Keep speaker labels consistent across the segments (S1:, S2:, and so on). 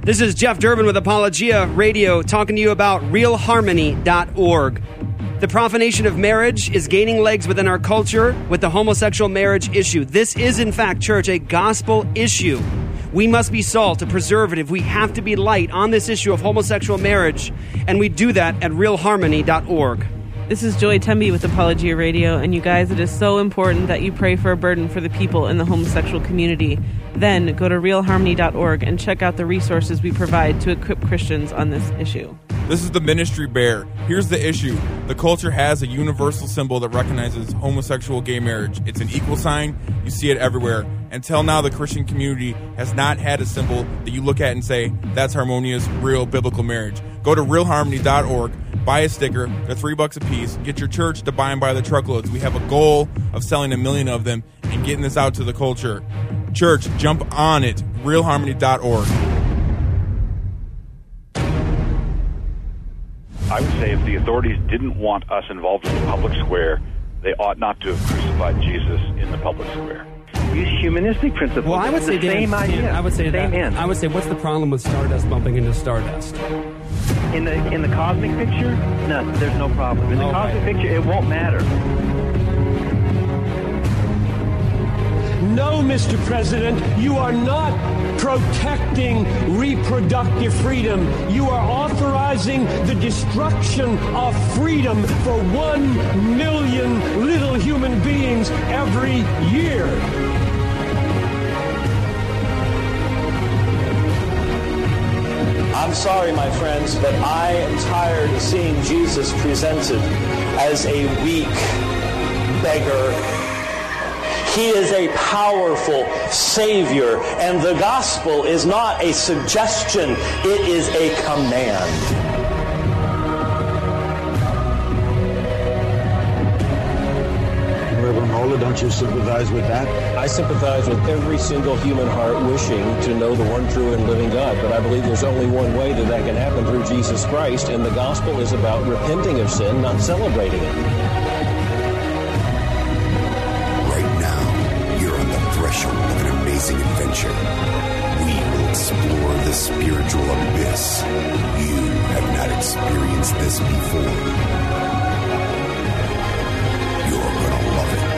S1: This is Jeff Durbin with Apologia Radio talking to you about realharmony.org. The profanation of marriage is gaining legs within our culture with the homosexual marriage issue. This is, in fact, church, a gospel issue. We must be salt, a preservative. We have to be light on this issue of homosexual marriage, and we do that at realharmony.org.
S2: This is Joy Temby with Apologia Radio, and you guys, it is so important that you pray for a burden for the people in the homosexual community. Then go to realharmony.org and check out the resources we provide to equip Christians on this issue.
S3: This is the Ministry Bear. Here's the issue. The culture has a universal symbol that recognizes homosexual gay marriage. It's an equal sign. You see it everywhere. Until now, the Christian community has not had a symbol that you look at and say, that's harmonious, real biblical marriage. Go to realharmony.org. Buy a sticker. They're $3 a piece. Get your church to buy them by the truckloads. We have a goal of selling 1 million of them and getting this out to the culture. Church, jump on it. realharmony.org.
S4: I would say if the authorities didn't want us involved in the public square, they ought not to have crucified Jesus in the public square.
S5: Use humanistic principles.
S1: Well, I would say,
S5: same idea.
S1: I would say
S5: same
S1: that.
S5: end.
S1: I would say, what's the problem with Stardust bumping into Stardust?
S5: In the cosmic picture, no, there's no problem. In the cosmic picture, it won't matter.
S6: No, Mr. President, you are not protecting reproductive freedom. You are authorizing the destruction of freedom for 1 million little human beings every year.
S7: I'm sorry, my friends, but I am tired of seeing Jesus presented as a weak beggar. He is a powerful Savior, and the gospel is not a suggestion, it is a command.
S8: Reverend Moeller, don't you sympathize with that?
S9: I sympathize with every single human heart wishing to know the one true and living God, but I believe there's only one way that can happen, through Jesus Christ, and the gospel is about repenting of sin, not celebrating it.
S10: Right now, you're on the threshold of an amazing adventure. We will explore the spiritual abyss. You have not experienced this before. You're gonna love it.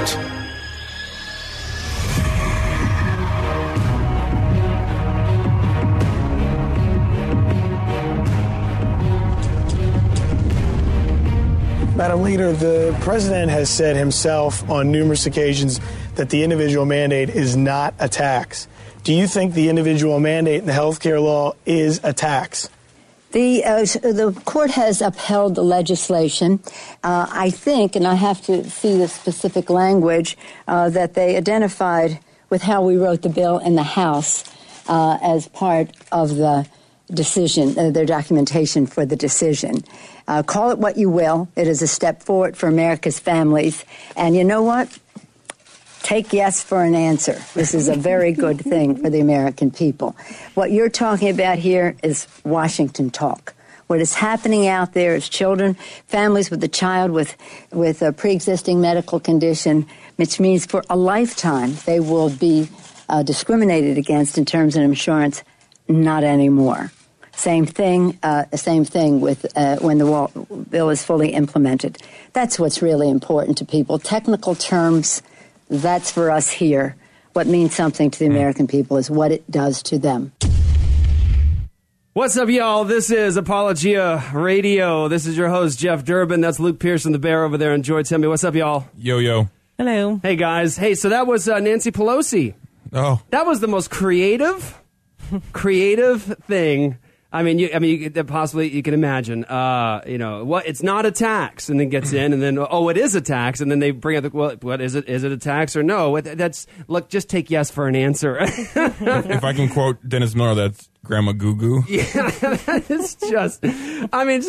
S11: Madam Leader, the President has said himself on numerous occasions that the individual mandate is not a tax. Do you think the individual mandate in the health care law is a tax?
S12: The court has upheld the legislation. I think, and I have to see the specific language, that they identified with how we wrote the bill in the House as part of the decision, their documentation for the decision. Call it what you will. It is a step forward for America's families. And you know what? Take yes for an answer. This is a very good thing for the American people. What you're talking about here is Washington talk. What is happening out there is children, families with a child with a pre-existing medical condition, which means for a lifetime they will be discriminated against in terms of insurance. Not anymore. Same thing with when the bill is fully implemented. That's what's really important to people. Technical terms, that's for us here. What means something to the American people is what it does to them.
S1: What's up, y'all? This is Apologia Radio. This is your host, Jeff Durbin. That's Luke Pearson, the bear over there. And Joy Temby. What's up, y'all?
S3: Yo, yo.
S2: Hello.
S1: Hey, guys. Hey, so that was Nancy Pelosi.
S3: Oh.
S1: That was the most creative thing. I mean, possibly you can imagine, what it's not a tax, and then gets in, and then, it is a tax, and then they bring up, what is it? Is it a tax or no? Look, just take yes for an answer.
S3: If I can quote Dennis Miller, that's Grandma Goo Goo.
S1: Yeah, it's just, it's.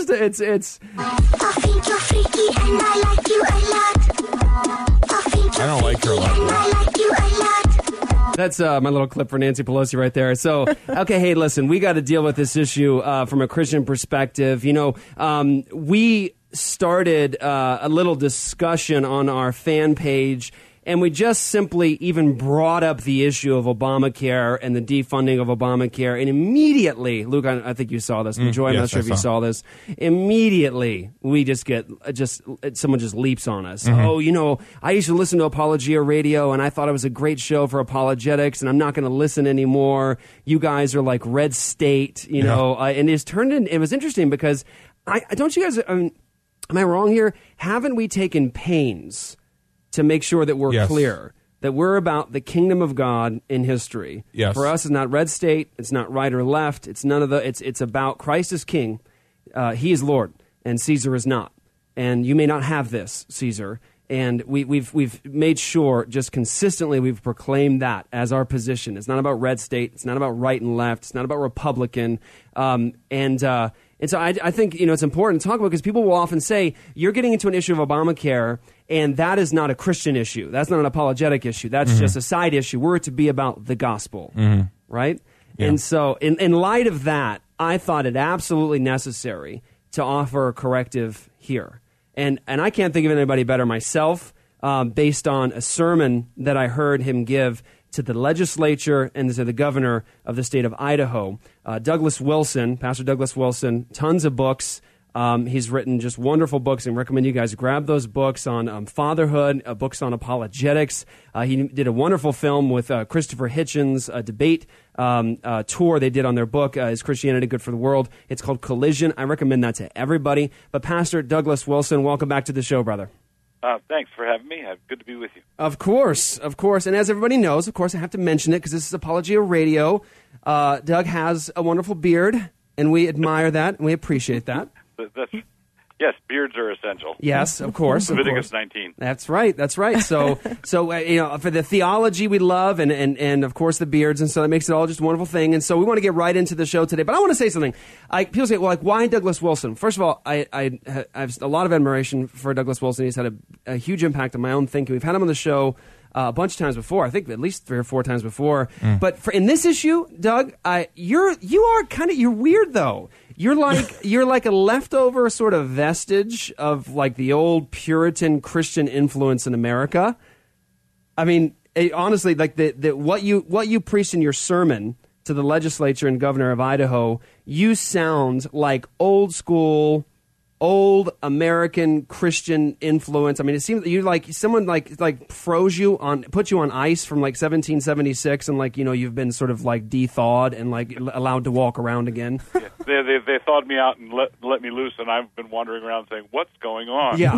S13: I think you're freaky and I like you a lot.
S3: I don't like her a lot.
S13: I like you a lot.
S1: That's my little clip for Nancy Pelosi right there. So, okay, hey, listen, we got to deal with this issue from a Christian perspective. We started a little discussion on our fan page and we just simply even brought up the issue of Obamacare and the defunding of Obamacare, and immediately, Luke, I think you saw this. Joy, I'm not sure if you saw this. Immediately, we just get someone just leaps on us. Oh, I used to listen to Apologia Radio, and I thought it was a great show for apologetics, and I'm not going to listen anymore. You guys are like red state, and it's turned in. It was interesting because don't you guys? Am I wrong here? Haven't we taken pains to make sure that we're clear, that we're about the kingdom of God in history?
S3: Yes.
S1: For us, it's not red state, it's not right or left, it's none of the. It's about Christ is king, he is Lord, and Caesar is not. And you may not have this, Caesar. And we've made sure just consistently we've proclaimed that as our position. It's not about red state. It's not about right and left. It's not about Republican. And so I think it's important to talk about because people will often say you're getting into an issue of Obamacare, and that is not a Christian issue. That's not an apologetic issue. That's just a side issue. We're to be about the gospel, right? Yeah. And so in light of that, I thought it absolutely necessary to offer a corrective here. And I can't think of anybody better myself based on a sermon that I heard him give to the legislature and to the governor of the state of Idaho. Douglas Wilson, Pastor Douglas Wilson, tons of books. He's written just wonderful books, and recommend you guys grab those books on fatherhood, books on apologetics. He did a wonderful film with Christopher Hitchens, a debate tour they did on their book, Is Christianity Good for the World? It's called Collision. I recommend that to everybody. But Pastor Douglas Wilson, welcome back to the show, brother.
S14: Thanks for having me. Good to be with you.
S1: Of course. And as everybody knows, of course, I have to mention it because this is Apologia Radio. Doug has a wonderful beard, and we admire that, and we appreciate that.
S14: Yes, beards are essential.
S1: Yes, of course.
S14: Leviticus 19.
S1: That's right. So for the theology we love, and of course the beards, and so that makes it all just a wonderful thing. And so we want to get right into the show today. But I want to say something. People say, well, why Douglas Wilson? First of all, I have a lot of admiration for Douglas Wilson. He's had a huge impact on my own thinking. We've had him on the show a bunch of times before. I think at least 3 or 4 times before. But in this issue, Doug, you're weird though. You're like a leftover sort of vestige of like the old Puritan Christian influence in America. I mean, honestly, like what you preached in your sermon to the legislature and governor of Idaho, you sound like old school, old American Christian influence. I mean, it seems you like someone like put you on ice from like 1776, and like you've been sort of like de-thawed and like allowed to walk around again.
S14: Yeah, they thawed me out and let me loose, and I've been wandering around saying, "What's going on?"
S1: Yeah.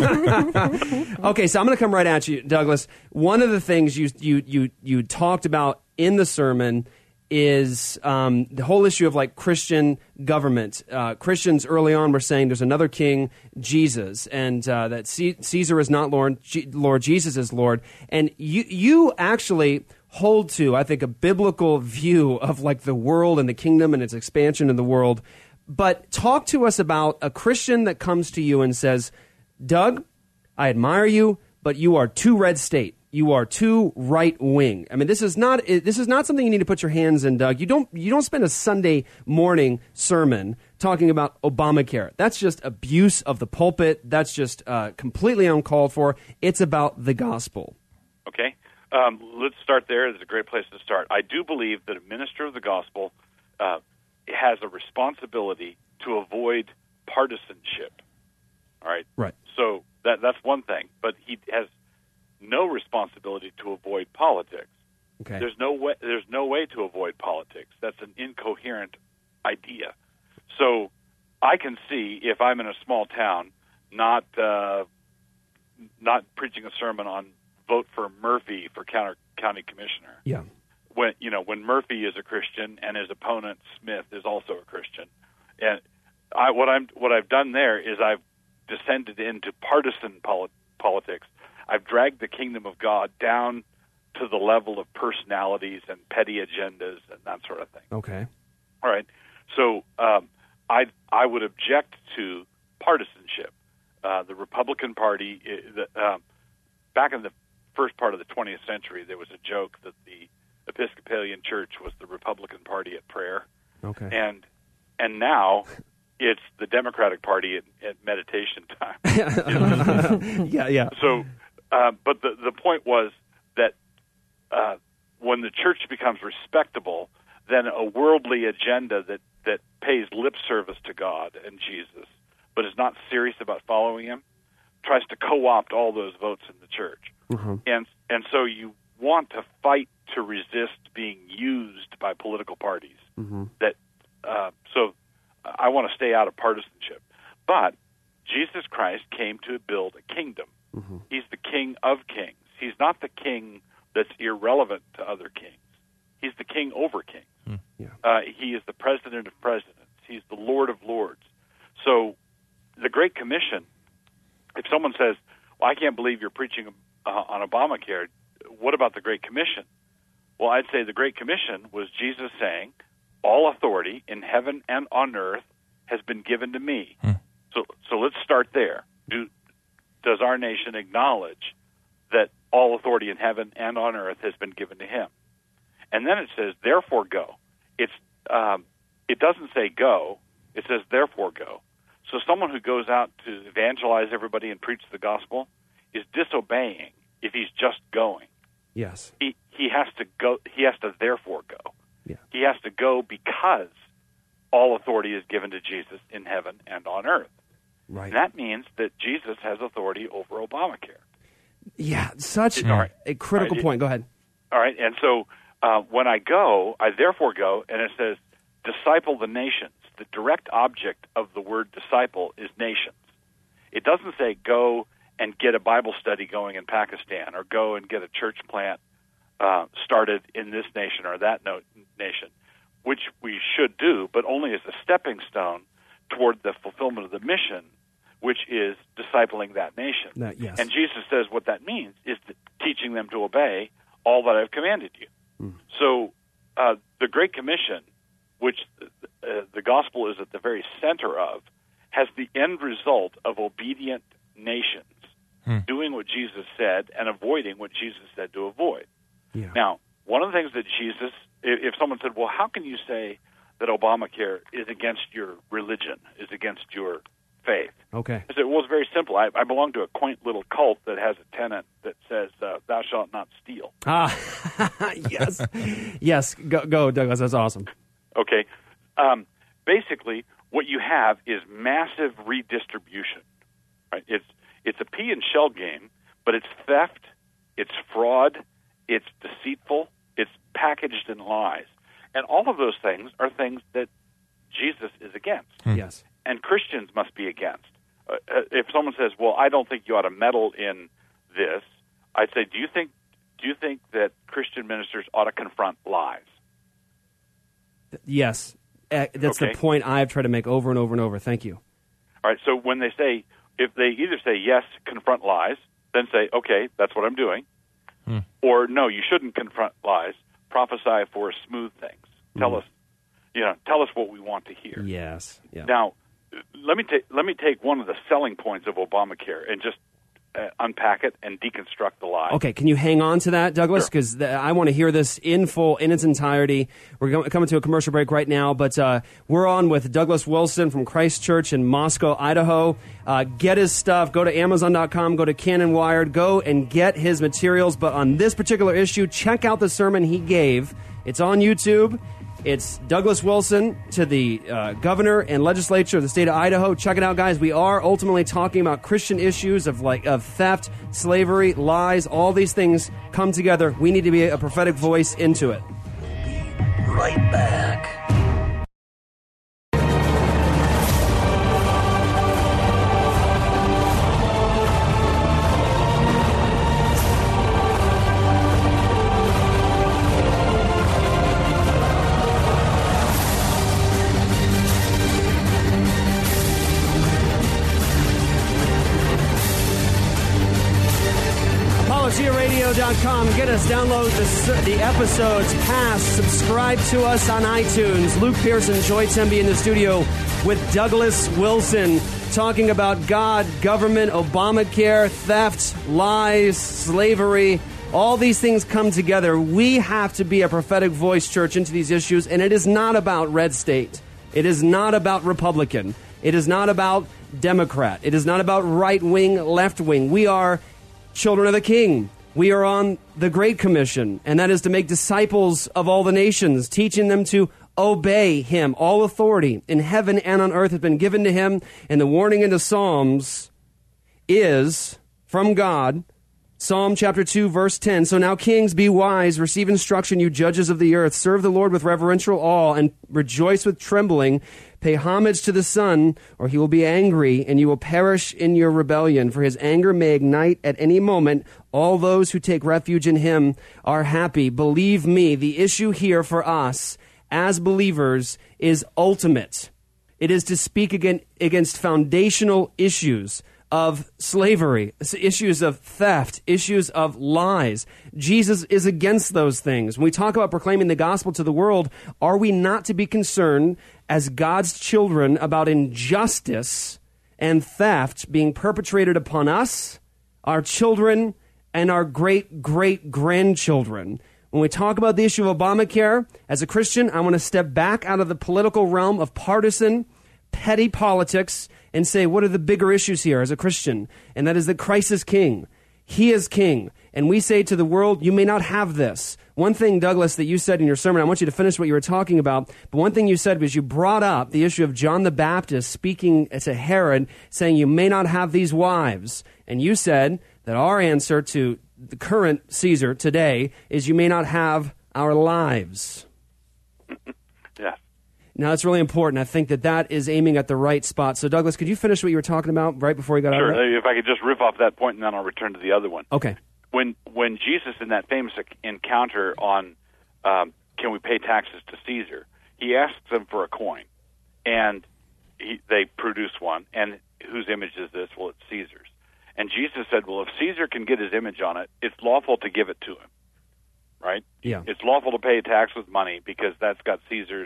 S1: Okay, so I'm going to come right at you, Douglas. One of the things you talked about in the sermon is the whole issue of like Christian government. Christians early on were saying there's another king, Jesus, and that Caesar is not Lord, Jesus is Lord. And you actually hold to, I think, a biblical view of like the world and the kingdom and its expansion in the world. But talk to us about a Christian that comes to you and says, Doug, I admire you, but you are too red state. You are too right wing. I mean, this is not something you need to put your hands in, Doug. You don't spend a Sunday morning sermon talking about Obamacare. That's just abuse of the pulpit. That's just completely uncalled for. It's about the gospel.
S14: Okay, let's start there. It's a great place to start. I do believe that a minister of the gospel has a responsibility to avoid partisanship. All right.
S1: Right.
S14: So that's one thing, but he has no responsibility to avoid politics.
S1: Okay.
S14: There's no way to avoid politics. That's an incoherent idea. So I can see if I'm in a small town, not preaching a sermon on vote for Murphy for county commissioner.
S1: Yeah.
S14: When Murphy is a Christian and his opponent Smith is also a Christian, and what I've done there is I've descended into partisan politics. I've dragged the kingdom of God down to the level of personalities and petty agendas and that sort of thing.
S1: Okay.
S14: All right. So I would object to partisanship. The Republican Party, back in the first part of the 20th century, there was a joke that the Episcopalian Church was the Republican Party at prayer.
S1: Okay.
S14: And now it's the Democratic Party at meditation time.
S1: Yeah.
S14: So But the point was that when the church becomes respectable, then a worldly agenda that pays lip service to God and Jesus, but is not serious about following him, tries to co-opt all those votes in the church. And so you want to fight to resist being used by political parties. So I want to stay out of partisanship. But Jesus Christ came to build a kingdom. He's the King of kings. He's not the king that's irrelevant to other kings. He's the king over kings. He is the president of presidents. He's the Lord of lords. So the Great Commission, if someone says, well, I can't believe you're preaching on Obamacare, what about the Great Commission? Well, I'd say the Great Commission was Jesus saying, all authority in heaven and on earth has been given to me. So let's start there. Does our nation acknowledge that all authority in heaven and on earth has been given to him? And then it says, therefore go. It doesn't say go. It says, therefore go. So someone who goes out to evangelize everybody and preach the gospel is disobeying if he's just going.
S1: Yes.
S14: He has to go. He has to therefore go. He has to go because all authority is given to Jesus in heaven and on earth.
S1: Right.
S14: And that means that Jesus has authority over Obamacare.
S1: Yeah, such a critical point. Go ahead.
S14: All right, and so when I go, I therefore go, and it says, disciple the nations. The direct object of the word disciple is nations. It doesn't say go and get a Bible study going in Pakistan, or go and get a church plant started in this nation or that nation, which we should do, but only as a stepping stone toward the fulfillment of the mission, which is discipling that nation.
S1: Yes.
S14: And Jesus says what that means is teaching them to obey all that I've commanded you. So the Great Commission, which the gospel is at the very center of, has the end result of obedient nations doing what Jesus said and avoiding what Jesus said to avoid. Now, one of the things that Jesus, if someone said, well, how can you say that Obamacare is against your religion, is against your faith?
S1: Okay.
S14: I said, well, it's very simple. I belong to a quaint little cult that has a tenet that says, thou shalt not steal.
S1: Yes. Yes. Go, Douglas. That's awesome.
S14: Okay. Basically, what you have is massive redistribution. Right? It's a pea and shell game, but it's theft, it's fraud, it's deceitful, it's packaged in lies. And all of those things are things that Jesus is against.
S1: Yes.
S14: And Christians must be against. If someone says, well, I don't think you ought to meddle in this, I'd say, do you think that Christian ministers ought to confront lies?
S1: Yes. That's the point I've tried to make over and over and over. Thank you.
S14: All right, so when they say, if they either say, yes, confront lies, then say, okay, that's what I'm doing, or no, you shouldn't confront lies, prophesy for smooth things. Tell us what we want to hear.
S1: Yes. Yeah.
S14: Now, let me take one of the selling points of Obamacare and just unpack it and deconstruct the lie.
S1: Okay, can you hang on to that, Douglas? Because I want to hear this in full, in its entirety. We're coming to a commercial break right now, but we're on with Douglas Wilson from Christ Church in Moscow, Idaho. Get his stuff. Go to Amazon.com, go to Canon Wired, go and get his materials. But on this particular issue, check out the sermon he gave. It's on YouTube. It's Douglas Wilson to the governor and legislature of the state of Idaho. Check it out, guys. We are ultimately talking about Christian issues of theft, slavery, lies. All these things come together. We need to be a prophetic voice into it.
S13: We'll be right back.
S1: ApologiaRadio.com. Get us, download the episodes past, subscribe to us on iTunes. Luke Pearson, Joy Temby in the studio with Douglas Wilson talking about God, government, Obamacare, theft, lies, slavery. All these things come together. We have to be a prophetic voice, church, into these issues, and it is not about red state. It is not about Republican. It is not about Democrat. It is not about right wing, left wing. We are children of the King. We are on the Great Commission, and that is to make disciples of all the nations, teaching them to obey him. All authority in heaven and on earth has been given to him, and the warning in the Psalms is from God. Psalm chapter 2, verse 10. So now, kings, be wise, receive instruction, you judges of the earth. Serve the Lord with reverential awe and rejoice with trembling. Pay homage to the Son, or he will be angry, and you will perish in your rebellion. For his anger may ignite at any moment. All those who take refuge in him are happy. Believe me, the issue here for us as believers is ultimate. It is to speak against foundational issues of slavery, issues of theft, issues of lies. Jesus is against those things. When we talk about proclaiming the gospel to the world, are we not to be concerned as God's children about injustice and theft being perpetrated upon us, our children, and our great-great-grandchildren? When we talk about the issue of Obamacare, as a Christian, I want to step back out of the political realm of partisan, petty politics and say, what are the bigger issues here as a Christian? And that is that Christ is king. He is king. And we say to the world, you may not have this. One thing, Douglas, that you said in your sermon, I want you to finish what you were talking about, but one thing you said was you brought up the issue of John the Baptist speaking to Herod, saying you may not have these wives. And you said that our answer to the current Caesar today is you may not have our lives.
S14: Yeah.
S1: Now, that's really important. I think that is aiming at the right spot. So, Douglas, could you finish what you were talking about right before you got out of
S14: Sure. If I could just riff off that point, and then I'll return to the other one.
S1: Okay.
S14: When Jesus, in that famous encounter on can we pay taxes to Caesar, he asks them for a coin, and they produce one. And whose image is this? Well, it's Caesar's. And Jesus said, well, if Caesar can get his image on it, it's lawful to give it to him, right?
S1: Yeah.
S14: It's lawful to pay a tax with money because that's got Caesar's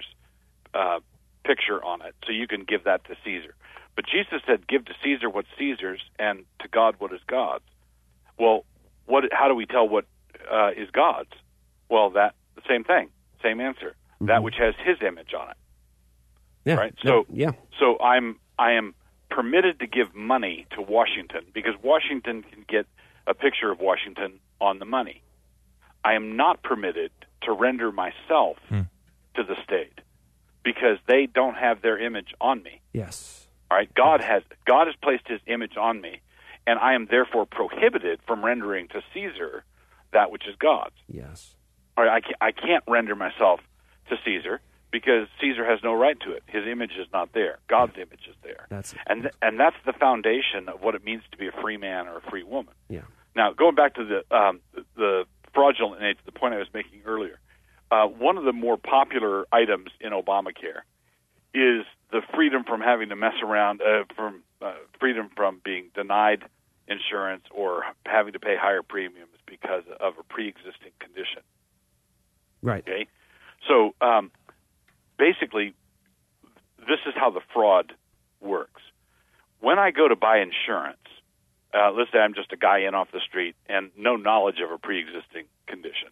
S14: picture on it, so you can give that to Caesar. But Jesus said, give to Caesar what's Caesar's, and to God what is God's. Well, how do we tell what is God's? Well, the same thing, same answer. Mm-hmm. That which has his image on it.
S1: Yeah.
S14: Right? So,
S1: yeah.
S14: So I am permitted to give money to Washington because Washington can get a picture of Washington on the money. I am not permitted to render myself to the state because they don't have their image on me.
S1: Yes.
S14: All right. God has placed his image on me, and I am therefore prohibited from rendering to Caesar that which is God's.
S1: Yes.
S14: All right. I can't render myself to Caesar because Caesar has no right to it. His image is not there. God's image is there. And that's the foundation of what it means to be a free man or a free woman.
S1: Yeah.
S14: Now, going back to the fraudulent nature, the point I was making earlier, one of the more popular items in Obamacare is the freedom from having to mess around, freedom from being denied insurance or having to pay higher premiums because of a pre-existing condition.
S1: Right.
S14: Okay. So basically, this is how the fraud works. When I go to buy insurance, let's say I'm just a guy in off the street and no knowledge of a pre-existing condition.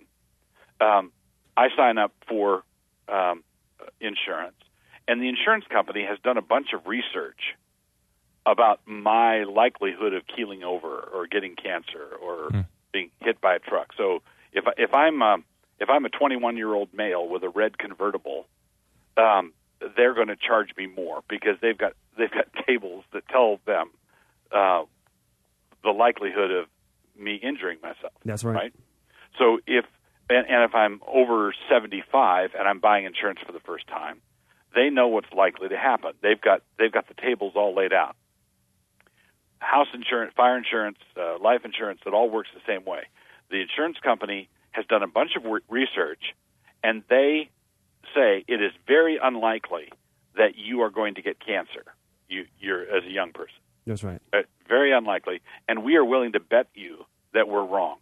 S14: I sign up for insurance, and the insurance company has done a bunch of research about my likelihood of keeling over or getting cancer or being hit by a truck. So if I'm a 21-year-old male with a red convertible, they're going to charge me more because they've got tables that tell them the likelihood of me injuring myself.
S1: That's right.
S14: So if I'm over 75 and I'm buying insurance for the first time, they know what's likely to happen. They've got the tables all laid out. House insurance, fire insurance, life insurance, it all works the same way. The insurance company has done a bunch of research, and they say it is very unlikely that you are going to get cancer. You're as a young person.
S1: That's right.
S14: Very unlikely, and we are willing to bet you that we're wrong.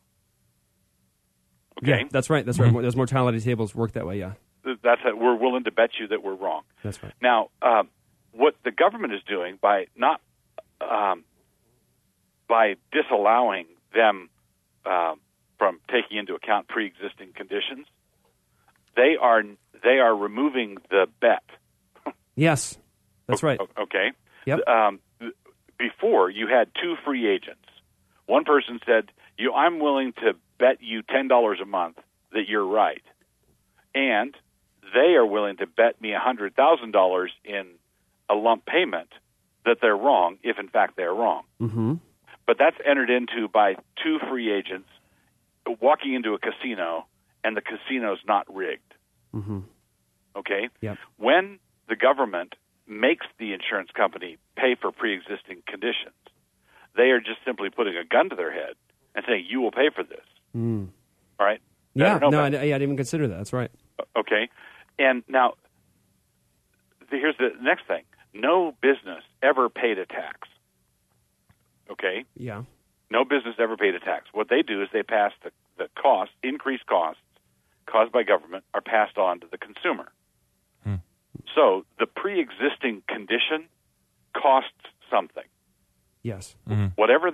S14: Okay,
S1: yeah, that's right. That's right. Those mortality tables work that way. Yeah,
S14: that's it. We're willing to bet you that we're wrong.
S1: That's right.
S14: Now, what the government is doing by not by disallowing them from taking into account pre-existing conditions, they are removing the bet.
S1: Yes, that's right.
S14: Okay.
S1: Yep.
S14: Before, you had two free agents. One person said, I'm willing to bet you $10 a month that you're right, and they are willing to bet me $100,000 in a lump payment that they're wrong, if in fact they're wrong.
S1: Mm-hmm.
S14: But that's entered into by two free agents walking into a casino, and the casino's not rigged.
S1: Mm-hmm.
S14: Okay?
S1: Yep.
S14: When the government makes the insurance company pay for pre-existing conditions, they are just simply putting a gun to their head and saying, you will pay for this.
S1: Mm.
S14: All right?
S1: Yeah, I didn't even consider that. That's right.
S14: Okay. And now, here's the next thing. No business ever paid a tax. Okay?
S1: Yeah.
S14: No business ever paid a tax. What they do is they pass the costs, increased costs caused by government, are passed on to the consumer. So the pre-existing condition costs something.
S1: Yes.
S3: Mm-hmm.
S14: Whatever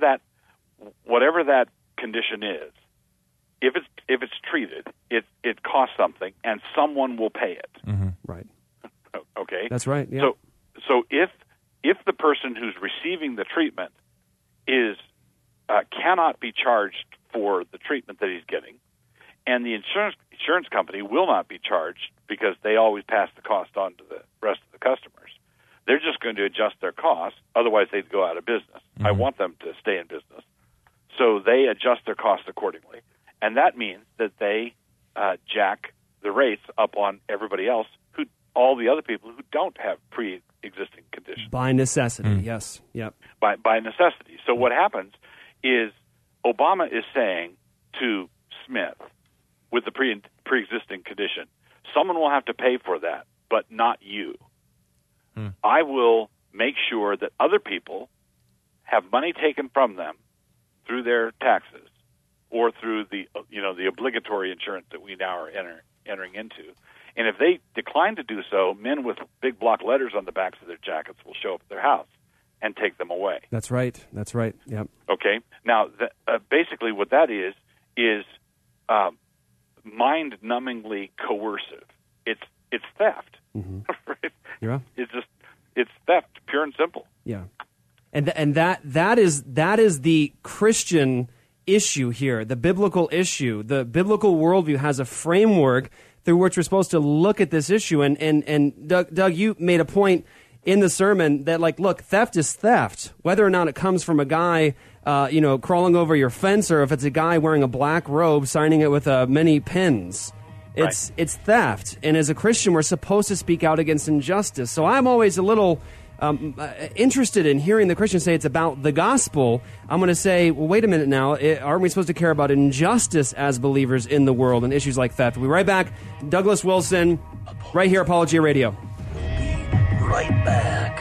S14: that condition is, if it's treated, it costs something, and someone will pay it.
S3: Mm-hmm.
S1: Right.
S14: Okay.
S1: That's right. Yeah.
S14: So if the person who's receiving the treatment is cannot be charged for the treatment that he's getting, and the insurance company will not be charged because they always pass the cost on to the rest of the customers, they're just going to adjust their costs. Otherwise, they'd go out of business.
S3: Mm-hmm.
S14: I want them to stay in business. So they adjust their costs accordingly. And that means that they jack the rates up on everybody else, all the other people who don't have pre-existing conditions.
S1: By necessity, yes. Yep.
S14: By necessity. So what happens is Obama is saying to Smith, with the pre-existing condition, someone will have to pay for that, but not you. I will make sure that other people have money taken from them through their taxes or through the obligatory insurance that we now are entering into. And if they decline to do so, men with big block letters on the backs of their jackets will show up at their house and take them away.
S1: That's right. That's right. Yep.
S14: Okay. Now, basically, what that is mind-numbingly coercive. It's theft.
S1: Mm-hmm.
S14: Right?
S1: Yeah.
S14: It's theft, pure and simple.
S1: Yeah. And that is the Christian issue here, the biblical issue. The biblical worldview has a framework through which we're supposed to look at this issue. And Doug, you made a point in the sermon that, look, theft is theft, whether or not it comes from a guy, crawling over your fence, or if it's a guy wearing a black robe signing it with many pins. It's theft. And as a Christian, we're supposed to speak out against injustice. So I'm always a little interested in hearing the Christian say it's about the gospel. I'm going to say, well, wait a minute now. Aren't we supposed to care about injustice as believers in the world and issues like theft? We'll be right back. Douglas Wilson, right here, Apologia Radio.
S13: Right back.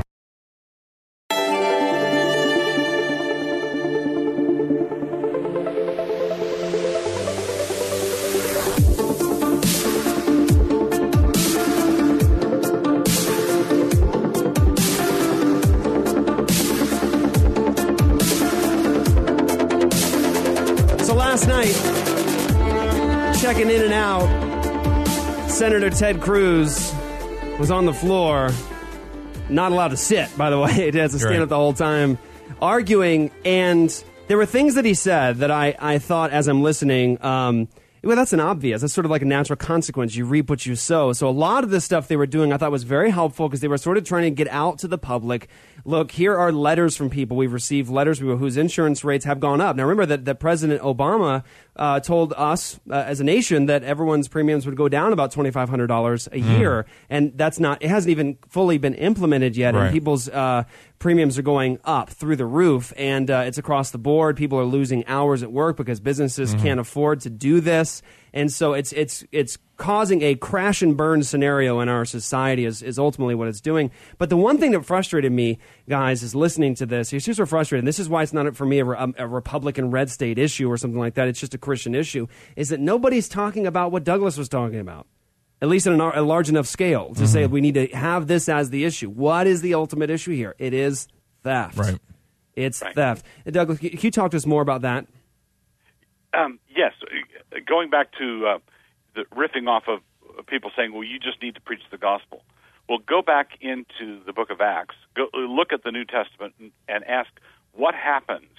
S1: Last night, checking in and out, Senator Ted Cruz was on the floor, not allowed to sit, by the way. He has to stand up the whole time, arguing, and there were things that he said that I thought, as I'm listening, well, that's an obvious. That's sort of like a natural consequence. You reap what you sow. So a lot of the stuff they were doing I thought was very helpful because they were sort of trying to get out to the public. Look, here are letters from people. We've received letters whose insurance rates have gone up. Now, remember that President Obama told us as a nation that everyone's premiums would go down about $2,500 a year. And that's not, it hasn't even fully been implemented yet.
S3: Right.
S1: And people's premiums are going up through the roof. And it's across the board. People are losing hours at work because businesses can't afford to do this. And so it's causing a crash and burn scenario in our society is ultimately what it's doing. But the one thing that frustrated me, guys, is listening to this. It's just so frustrating. This is why it's not, for me, a Republican red state issue or something like that. It's just a Christian issue, is that nobody's talking about what Douglas was talking about, at least on a large enough scale, to say we need to have this as the issue. What is the ultimate issue here? It is theft.
S3: Right.
S1: It's theft. Douglas, can you talk to us more about that?
S14: Yes. Going back to the riffing off of people saying, well, you just need to preach the gospel. Well, go back into the book of Acts. Go look at the New Testament and ask what happens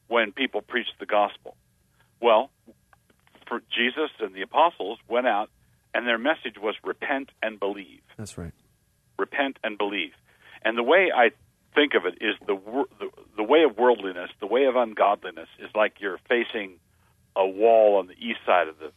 S14: when people preached the gospel? Well, for Jesus and the apostles went out, and their message was repent and believe.
S1: That's right.
S14: Repent and believe. And the way I think of it is the way of worldliness, the way of ungodliness, is like you're facing a wall on the east side of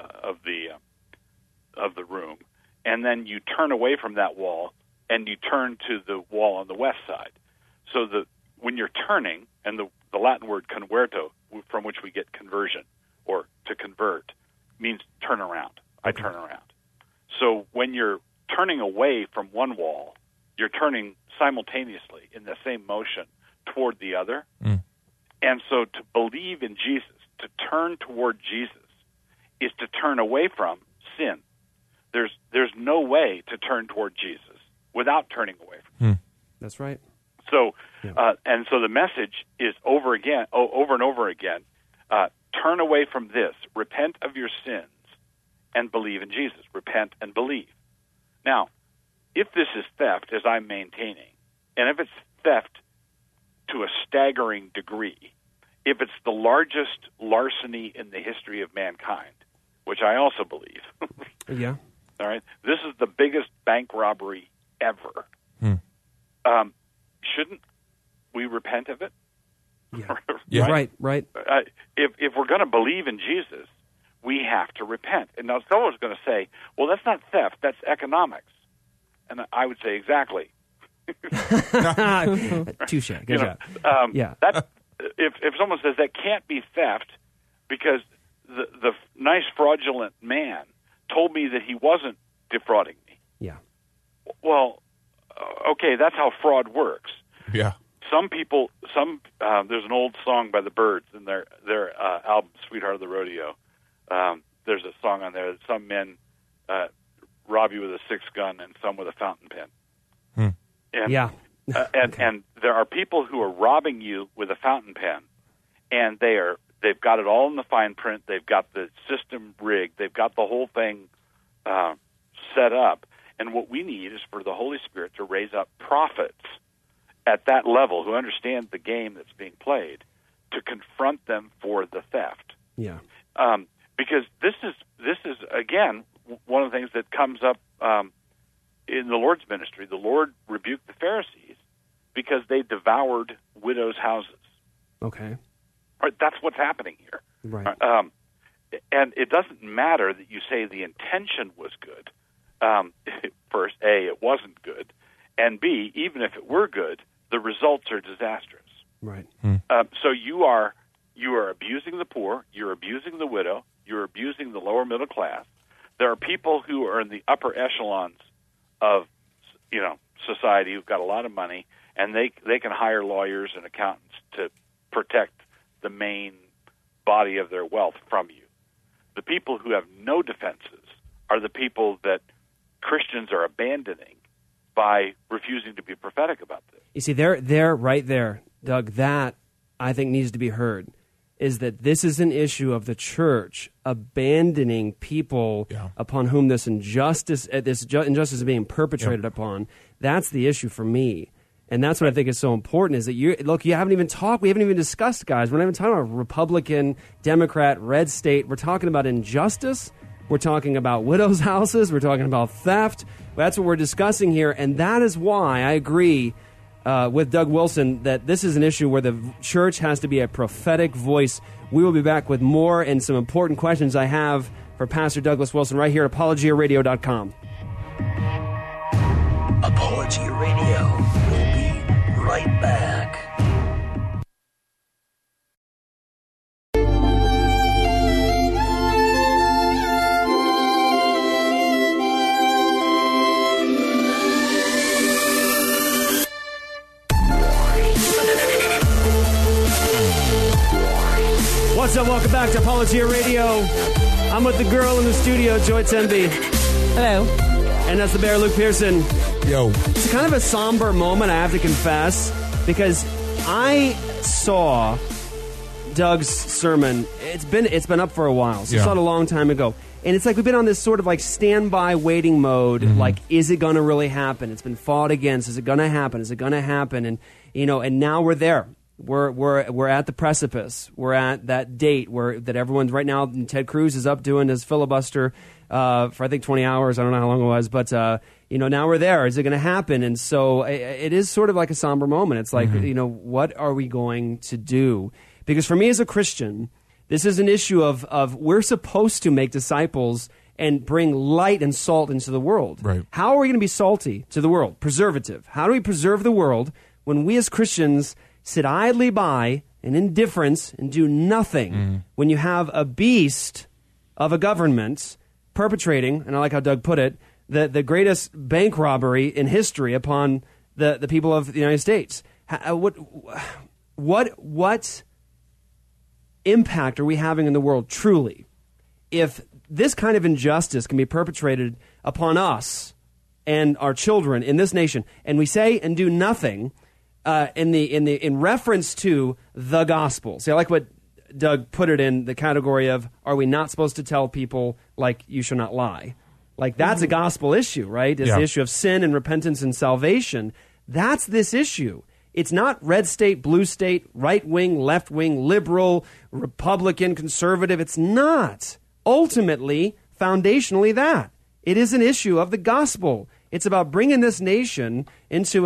S14: the room, and then you turn away from that wall and you turn to the wall on the west side. So when you're turning, and the Latin word converto, from which we get conversion or to convert, means turn around. I turn around. So when you're turning away from one wall, you're turning simultaneously in the same motion toward the other. And so to believe in Jesus, to turn toward Jesus, is to turn away from sin. There's no way to turn toward Jesus without turning away from him.
S1: That's right.
S14: So and so the message is over and over again, turn away from this, repent of your sins, and believe in Jesus. Repent and believe. Now, if this is theft, as I'm maintaining, and if it's theft to a staggering degree, if it's the largest larceny in the history of mankind, which I also believe,
S1: yeah.
S14: All right, this is the biggest bank robbery ever. Shouldn't we repent of it?
S1: Yeah. Right.
S14: If we're going to believe in Jesus, we have to repent. And now someone's going to say, well, that's not theft, that's economics. And I would say, exactly.
S1: Touche. Good job.
S14: That, if someone says that can't be theft because the nice fraudulent man told me that he wasn't defrauding me.
S1: Yeah.
S14: Well, okay, that's how fraud works.
S3: Yeah.
S14: Some people, there's an old song by the Byrds in their album "Sweetheart of the Rodeo." There's a song on there that some men rob you with a 6-gun and some with a fountain pen. And, and there are people who are robbing you with a fountain pen, and they've got it all in the fine print. They've got the system rigged. They've got the whole thing set up. And what we need is for the Holy Spirit to raise up prophets at that level who understand the game that's being played to confront them for the theft.
S1: Yeah.
S14: Because this is again one of the things that comes up in the Lord's ministry. The Lord rebuked the Pharisees because they devoured widows' houses.
S1: Okay.
S14: Right, that's what's happening here.
S1: Right.
S14: And it doesn't matter that you say the intention was good. First, A, it wasn't good, and B, even if it were good, the results are disastrous.
S1: Right.
S14: So you are abusing the poor, you're abusing the widow, you're abusing the lower middle class. There are people who are in the upper echelons of society who've got a lot of money, and they can hire lawyers and accountants to protect the main body of their wealth from you. The people who have no defenses are the people that Christians are abandoning by refusing to be prophetic about this.
S1: You see, they're right there, Doug, that I think needs to be heard, is that this is an issue of the church abandoning people upon whom this injustice is being perpetrated upon. That's the issue for me. And that's what I think is so important, is that you haven't even talked, we haven't even discussed, guys. We're not even talking about Republican, Democrat, red state. We're talking about injustice. We're talking about widows' houses. We're talking about theft. That's what we're discussing here. And that is why I agree with Doug Wilson that this is an issue where the church has to be a prophetic voice. We will be back with more and some important questions I have for Pastor Douglas Wilson right here at ApologiaRadio.com.
S15: Apologia Radio will be right back.
S1: What's up? Welcome back to Apologia Radio. I'm with the girl in the studio, Joy Tenby.
S2: Hello.
S1: And that's the bear, Luke Pearson.
S3: Yo.
S1: It's kind of a somber moment, I have to confess, because I saw Doug's sermon. It's been up for a while, so I saw it a long time ago. And it's like we've been on this sort of like standby waiting mode. Like, is it going to really happen? It's been fought against. Is it going to happen? Is it going to happen? And and now we're there. We're at the precipice. We're at that date that everyone's right now. Ted Cruz is up doing his filibuster for I think 20 hours. I don't know how long it was, but now we're there. Is it going to happen? And so it is sort of like a somber moment. It's like what are we going to do? Because for me as a Christian, this is an issue of we're supposed to make disciples and bring light and salt into the world.
S3: Right.
S1: How are we going to be salty to the world? Preservative. How do we preserve the world when we as Christians sit idly by in indifference and do nothing when you have a beast of a government perpetrating, and I like how Doug put it, the greatest bank robbery in history upon the people of the United States? What impact are we having in the world truly if this kind of injustice can be perpetrated upon us and our children in this nation, and we say and do nothing in reference to the gospel? See, I like what Doug put it in the category of, are we not supposed to tell people, like, you shall not lie? Like, that's a gospel issue, right? It's the issue of sin and repentance and salvation. That's this issue. It's not red state, blue state, right wing, left wing, liberal, Republican, conservative. It's not. Ultimately, foundationally that. It is an issue of the gospel. It's about bringing this nation into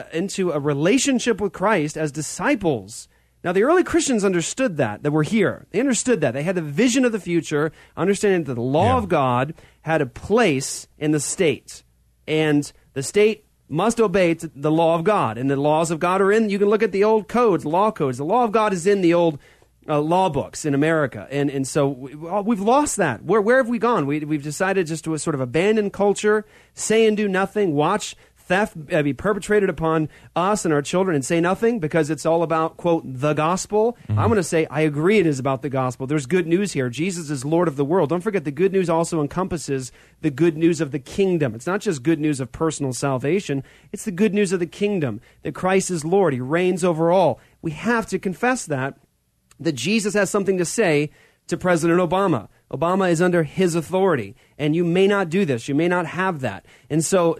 S1: a relationship with Christ as disciples. Now, the early Christians understood that were here. They understood that. They had the vision of the future, understanding that the law of God had a place in the state. And the state must obey the law of God. And the laws of God are you can look at the old codes, law codes. The law of God is in the old law books in America. And so we've lost that. Where have we gone? We've decided just to sort of abandon culture, say and do nothing, watch theft be perpetrated upon us and our children and say nothing because it's all about, quote, the gospel. I'm going to say I agree it is about the gospel. There's good news here. Jesus is Lord of the world. Don't forget the good news also encompasses the good news of the kingdom. It's not just good news of personal salvation. It's the good news of the kingdom, that Christ is Lord. He reigns over all. We have to confess that Jesus has something to say to President Obama. Obama is under his authority, and you may not do this. You may not have that. And so,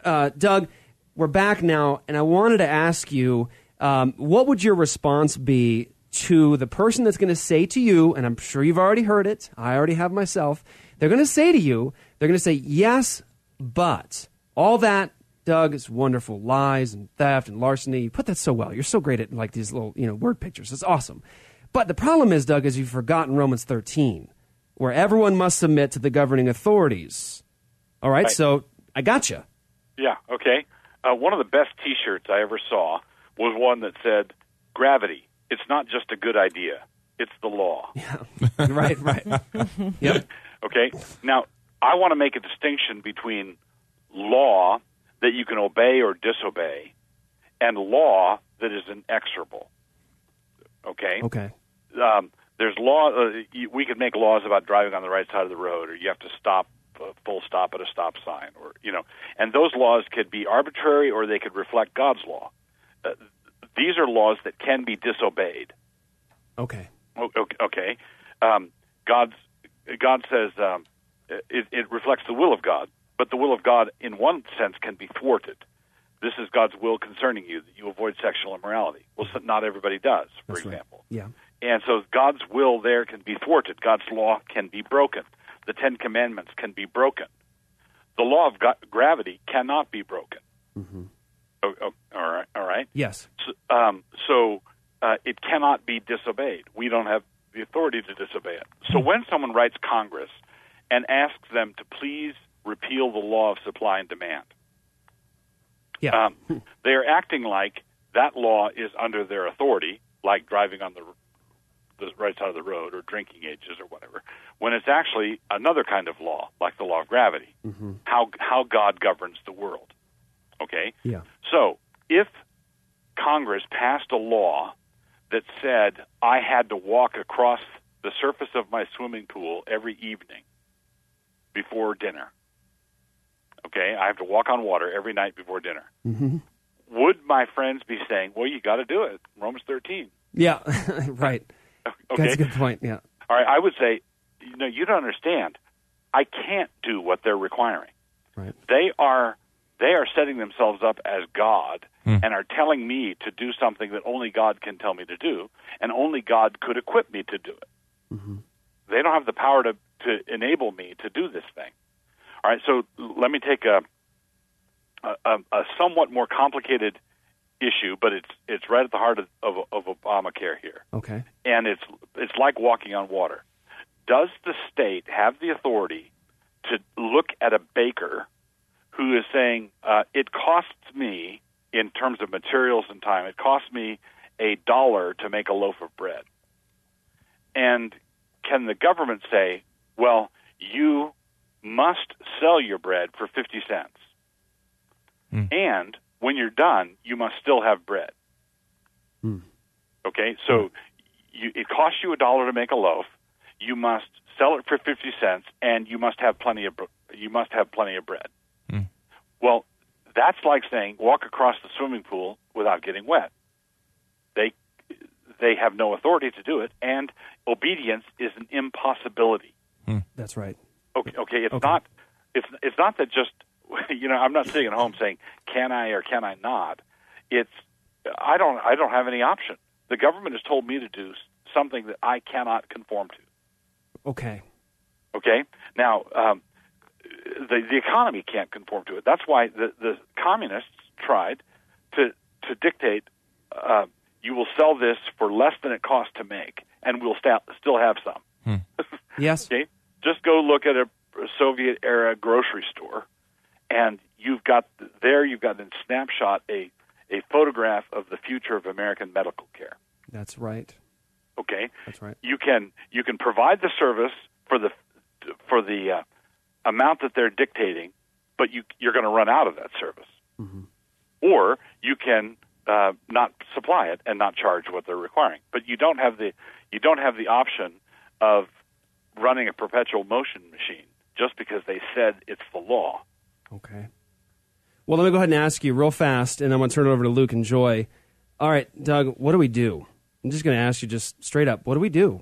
S1: Doug, we're back now, and I wanted to ask you, what would your response be to the person that's going to say to you, and I'm sure you've already heard it, I already have myself, they're going to say to you, they're going to say, yes, but all that, Doug, is wonderful. Lies and theft and larceny. You put that so well. You're so great at like these little word pictures. It's awesome. But the problem is, Doug, is you've forgotten Romans 13, where everyone must submit to the governing authorities. All right. So I got you.
S14: Yeah, okay. One of the best T-shirts I ever saw was one that said, "Gravity, it's not just a good idea, it's the law."
S1: Yeah, right. Yep.
S14: Okay, now I want to make a distinction between law that you can obey or disobey and law that is inexorable. Okay?
S1: Okay.
S14: There's law. We could make laws about driving on the right side of the road, or you have to stop, full stop at a stop sign, or and those laws could be arbitrary, or they could reflect God's law. These are laws that can be disobeyed.
S1: Okay.
S14: Okay. God says it reflects the will of God, but the will of God, in one sense, can be thwarted. This is God's will concerning you, that you avoid sexual immorality. Well, not everybody does, for example.
S1: Right. Yeah.
S14: And so God's will there can be thwarted. God's law can be broken. The Ten Commandments can be broken. The law of gravity cannot be broken.
S1: Mm-hmm.
S14: All right?
S1: Yes.
S14: So it cannot be disobeyed. We don't have the authority to disobey it. So when someone writes Congress and asks them to please repeal the law of supply and demand, they are acting like that law is under their authority, like driving on the right side of the road or drinking ages or whatever, when it's actually another kind of law, like the law of gravity, how God governs the world. Okay?
S1: Yeah.
S14: So if Congress passed a law that said I had to walk across the surface of my swimming pool every evening before dinner, okay, I have to walk on water every night before dinner, would my friends be saying, well, you got to do it, Romans 13?
S1: Yeah, right.
S14: Okay.
S1: That's a good point, yeah.
S14: All right, I would say, you don't understand. I can't do what they're requiring.
S1: Right.
S14: They are they are setting themselves up as God and are telling me to do something that only God can tell me to do, and only God could equip me to do it.
S1: Mm-hmm.
S14: They don't have the power to enable me to do this thing. All right, so let me take a somewhat more complicated issue, but it's right at the heart of Obamacare here.
S1: Okay.
S14: And it's like walking on water. Does the state have the authority to look at a baker who is saying, it costs me, in terms of materials and time, it costs me $1 to make a loaf of bread? And can the government say, well, you must sell your bread for 50 cents. And when you're done, you must still have bread. Okay, so it costs you $1 to make a loaf. You must sell it for 50 cents, and you must have plenty of bread. Well, that's like saying walk across the swimming pool without getting wet. They have no authority to do it, and obedience is an impossibility.
S1: That's right.
S14: Okay. It's not that just I'm not sitting at home saying can I or can I not. It's I don't have any option. The government has told me to do something that I cannot conform to.
S1: Okay.
S14: Okay. Now, the economy can't conform to it. That's why the communists tried to dictate. You will sell this for less than it costs to make, and we'll still have some.
S1: Yes.
S14: Okay? Just go look at a Soviet-era grocery store, and you've got in snapshot a photograph of the future of American medical care.
S1: That's right.
S14: Okay.
S1: That's right.
S14: You can provide the service for the amount that they're dictating, but you're going to run out of that service.
S1: Mm-hmm.
S14: Or you can not supply it and not charge what they're requiring. But you don't have the option of running a perpetual motion machine just because they said it's the law.
S1: Okay. Well, let me go ahead and ask you real fast, and I'm going to turn it over to Luke and Joy. All right, Doug, what do we do? I'm just going to ask you just straight up, what do we do?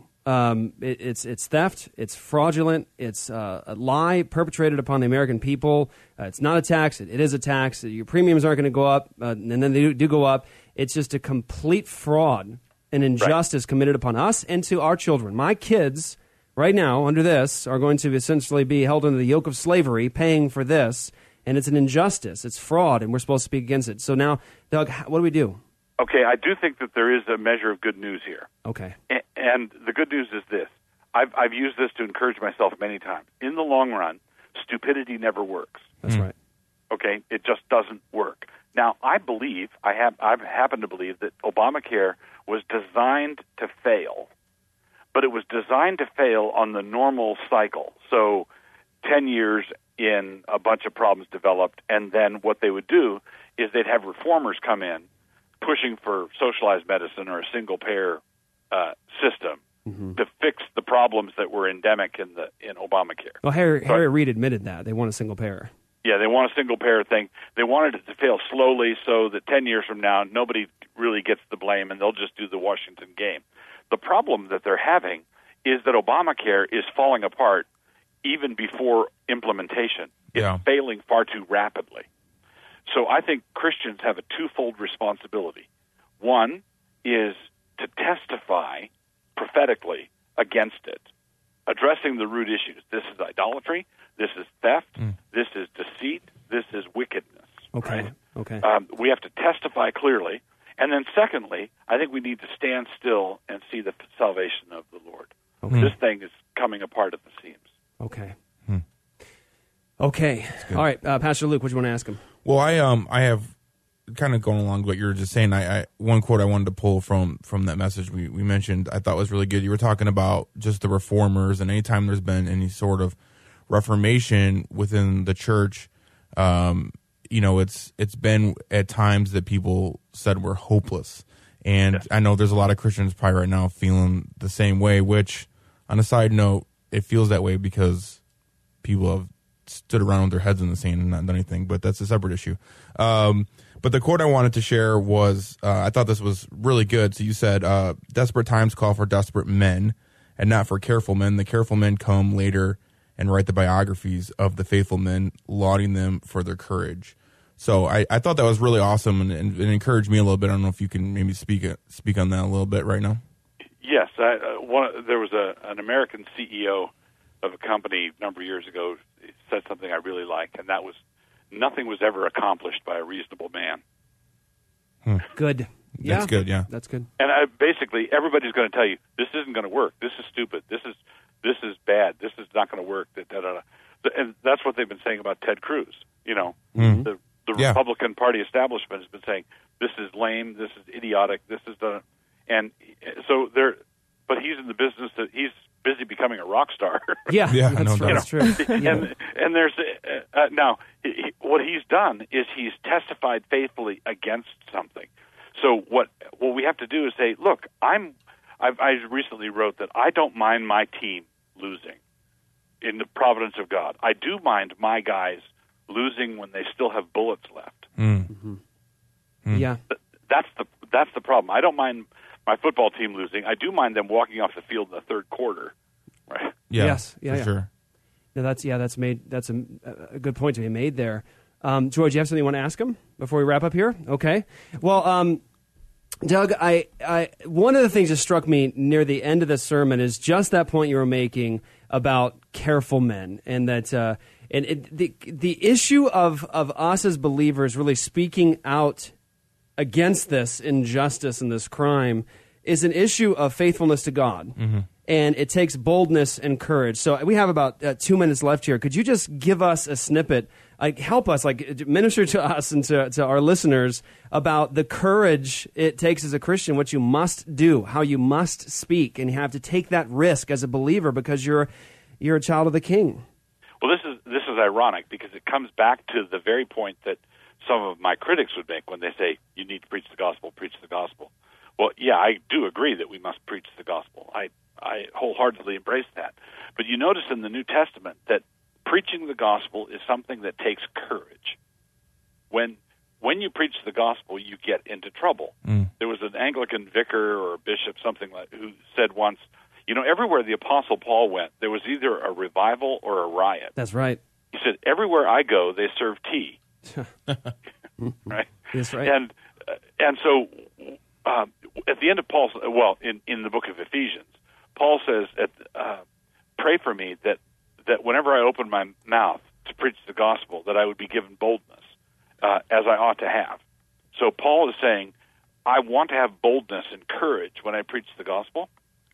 S1: It's theft, it's fraudulent, it's a lie perpetrated upon the American people. It's not a tax, it is a tax. Your premiums aren't going to go up, and then they do go up. It's just a complete fraud and injustice committed upon us and to our children. My kids, right now, under this, are going to essentially be held under the yoke of slavery, paying for this, and it's an injustice. It's fraud, and we're supposed to speak against it. So now, Doug, what do we do?
S14: Okay, I do think that there is a measure of good news here.
S1: Okay.
S14: And the good news is this. I've used this to encourage myself many times. In the long run, stupidity never works.
S1: That's right.
S14: Okay? It just doesn't work. Now, I happen to believe that Obamacare was designed to fail, but it was designed to fail on the normal cycle. So 10 years in, a bunch of problems developed, and then what they would do is they'd have reformers come in pushing for socialized medicine or a single-payer system to fix the problems that were endemic in Obamacare.
S1: Well, Harry Reid admitted that. They want a single-payer.
S14: Yeah, they want a single-payer thing. They wanted it to fail slowly so that 10 years from now, nobody really gets the blame, and they'll just do the Washington game. The problem that they're having is that Obamacare is falling apart even before implementation. It's failing far too rapidly. So I think Christians have a twofold responsibility. One is to testify prophetically against it, addressing the root issues. This is idolatry. This is theft. This is deceit. This is wickedness.
S1: Okay.
S14: Right?
S1: Okay.
S14: We have to testify clearly. And then secondly, I think we need to stand still and see the salvation of the Lord.
S1: Okay.
S14: This thing is coming apart at the seams.
S1: Okay. Okay. All right, Pastor Luke, what do you want to ask him?
S3: Well, I have kind of going along with what you were just saying. I one quote I wanted to pull from that message we mentioned I thought was really good. You were talking about just the reformers, and anytime there's been any sort of reformation within the church, it's been at times that people said we're hopeless. And I know there's a lot of Christians probably right now feeling the same way, which on a side note, it feels that way because people have stood around with their heads in the sand and not done anything, but that's a separate issue. But the quote I wanted to share was, I thought this was really good. So you said, desperate times call for desperate men and not for careful men. The careful men come later and write the biographies of the faithful men, lauding them for their courage. So I thought that was really awesome, and it encouraged me a little bit. I don't know if you can maybe speak on that a little bit right now.
S14: Yes, there was an American CEO of a company a number of years ago said something I really liked, and that was, nothing was ever accomplished by a reasonable man.
S1: Good. Yeah.
S3: That's good, yeah.
S1: That's good.
S14: And basically, everybody's going to tell you, this isn't going to work. This is stupid. This is bad. This is not going to work. And that's what they've been saying about Ted Cruz. You know, the Republican Party establishment has been saying, this is lame, this is idiotic, this is the... And so but he's in the business that he's busy becoming a rock star.
S1: Yeah, that's true.
S14: And there's now what he's done is he's testified faithfully against something. So what we have to do is say, look, I recently wrote that I don't mind my team losing in the providence of God. I do mind my guys losing when they still have bullets left.
S1: Yeah,
S14: that's the problem. I don't mind my football team losing. I do mind them walking off the field in the third quarter. Right?
S1: Yes.
S3: Sure.
S1: No, that's a good point to be made there. George, you have something you want to ask him before we wrap up here? Okay. Well, Doug, I one of the things that struck me near the end of the sermon is just that point you were making about careful men, and that the issue of us as believers really speaking out against this injustice and this crime is an issue of faithfulness to God. And it takes boldness and courage. So we have about 2 minutes left here. Could you just give us a snippet, help us, minister to us and to our listeners about the courage it takes as a Christian, what you must do, how you must speak, and you have to take that risk as a believer because you're a child of the King.
S14: Well, this is ironic because it comes back to the very point that some of my critics would make when they say, you need to preach the gospel, preach the gospel. Well, yeah, I do agree that we must preach the gospel. I wholeheartedly embrace that. But you notice in the New Testament that preaching the gospel is something that takes courage. When you preach the gospel, you get into trouble. There was an Anglican vicar or a bishop, something like, who said once, everywhere the Apostle Paul went, there was either a revival or a riot.
S1: That's right.
S14: He said, everywhere I go, they serve tea. Right?
S1: That's right.
S14: And so at the end of Paul's, in the book of Ephesians, Paul says, pray for me that whenever I open my mouth to preach the gospel, that I would be given boldness, as I ought to have. So Paul is saying, I want to have boldness and courage when I preach the gospel.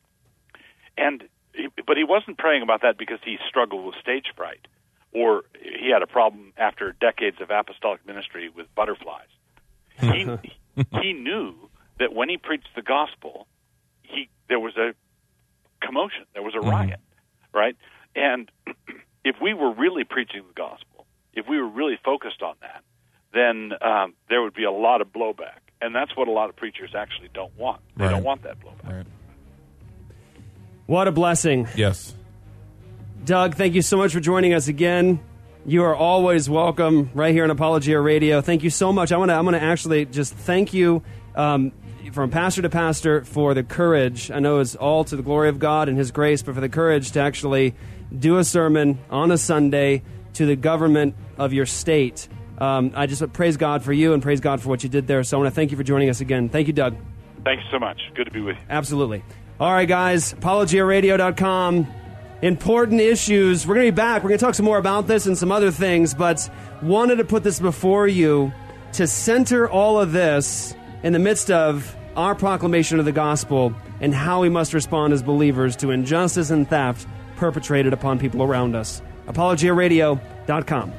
S14: But he wasn't praying about that because he struggled with stage fright, or he had a problem after decades of apostolic ministry with butterflies. He knew that when he preached the gospel, there was a commotion, there was a riot, right? And if we were really preaching the gospel, if we were really focused on that, then there would be a lot of blowback. And that's what a lot of preachers actually don't want. They don't want that blowback.
S3: Right.
S1: What a blessing.
S3: Yes.
S1: Doug, thank you so much for joining us again. You are always welcome right here on Apologia Radio. Thank you so much. I'm gonna actually just thank you from pastor to pastor for the courage. I know it's all to the glory of God and His grace, but for the courage to actually do a sermon on a Sunday to the government of your state. I just praise God for you and praise God for what you did there. So I want to thank you for joining us again. Thank you, Doug.
S14: Thanks so much. Good to be with you.
S1: Absolutely. All right, guys, apologiaradio.com. Important issues. We're going to be back. We're going to talk some more about this and some other things, but wanted to put this before you to center all of this in the midst of our proclamation of the gospel and how we must respond as believers to injustice and theft perpetrated upon people around us. apologiaradio.com.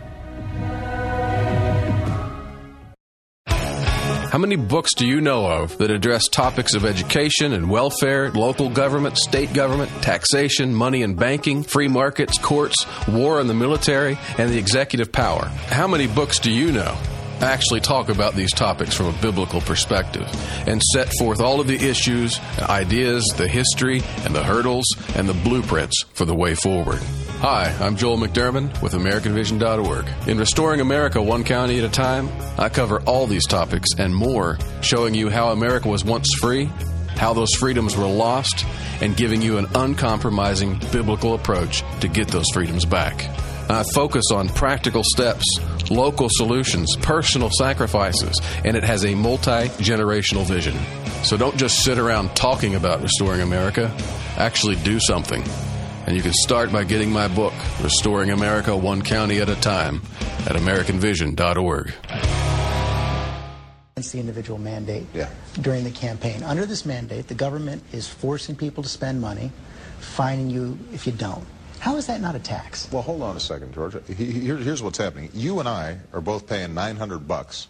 S16: How many books do you know of that address topics of education and welfare, local government, state government, taxation, money and banking, free markets, courts, war and the military, and the executive power? How many books do you know actually talk about these topics from a biblical perspective and set forth all of the issues, ideas, the history, and the hurdles, and the blueprints for the way forward? Hi, I'm Joel McDermott with AmericanVision.org. In Restoring America One County at a Time, I cover all these topics and more, showing you how America was once free, how those freedoms were lost, and giving you an uncompromising biblical approach to get those freedoms back. I focus on practical steps local solutions, personal sacrifices, and it has a multi-generational vision. So don't just sit around talking about restoring America. Actually do something. And you can start by getting my book, Restoring America One County at a Time, at AmericanVision.org.
S17: Against the individual mandate during the campaign. Under this mandate, the government is forcing people to spend money, fining you if you don't. How is that not a tax?
S18: Well, hold on a second, George. Here's what's happening. You and I are both paying $900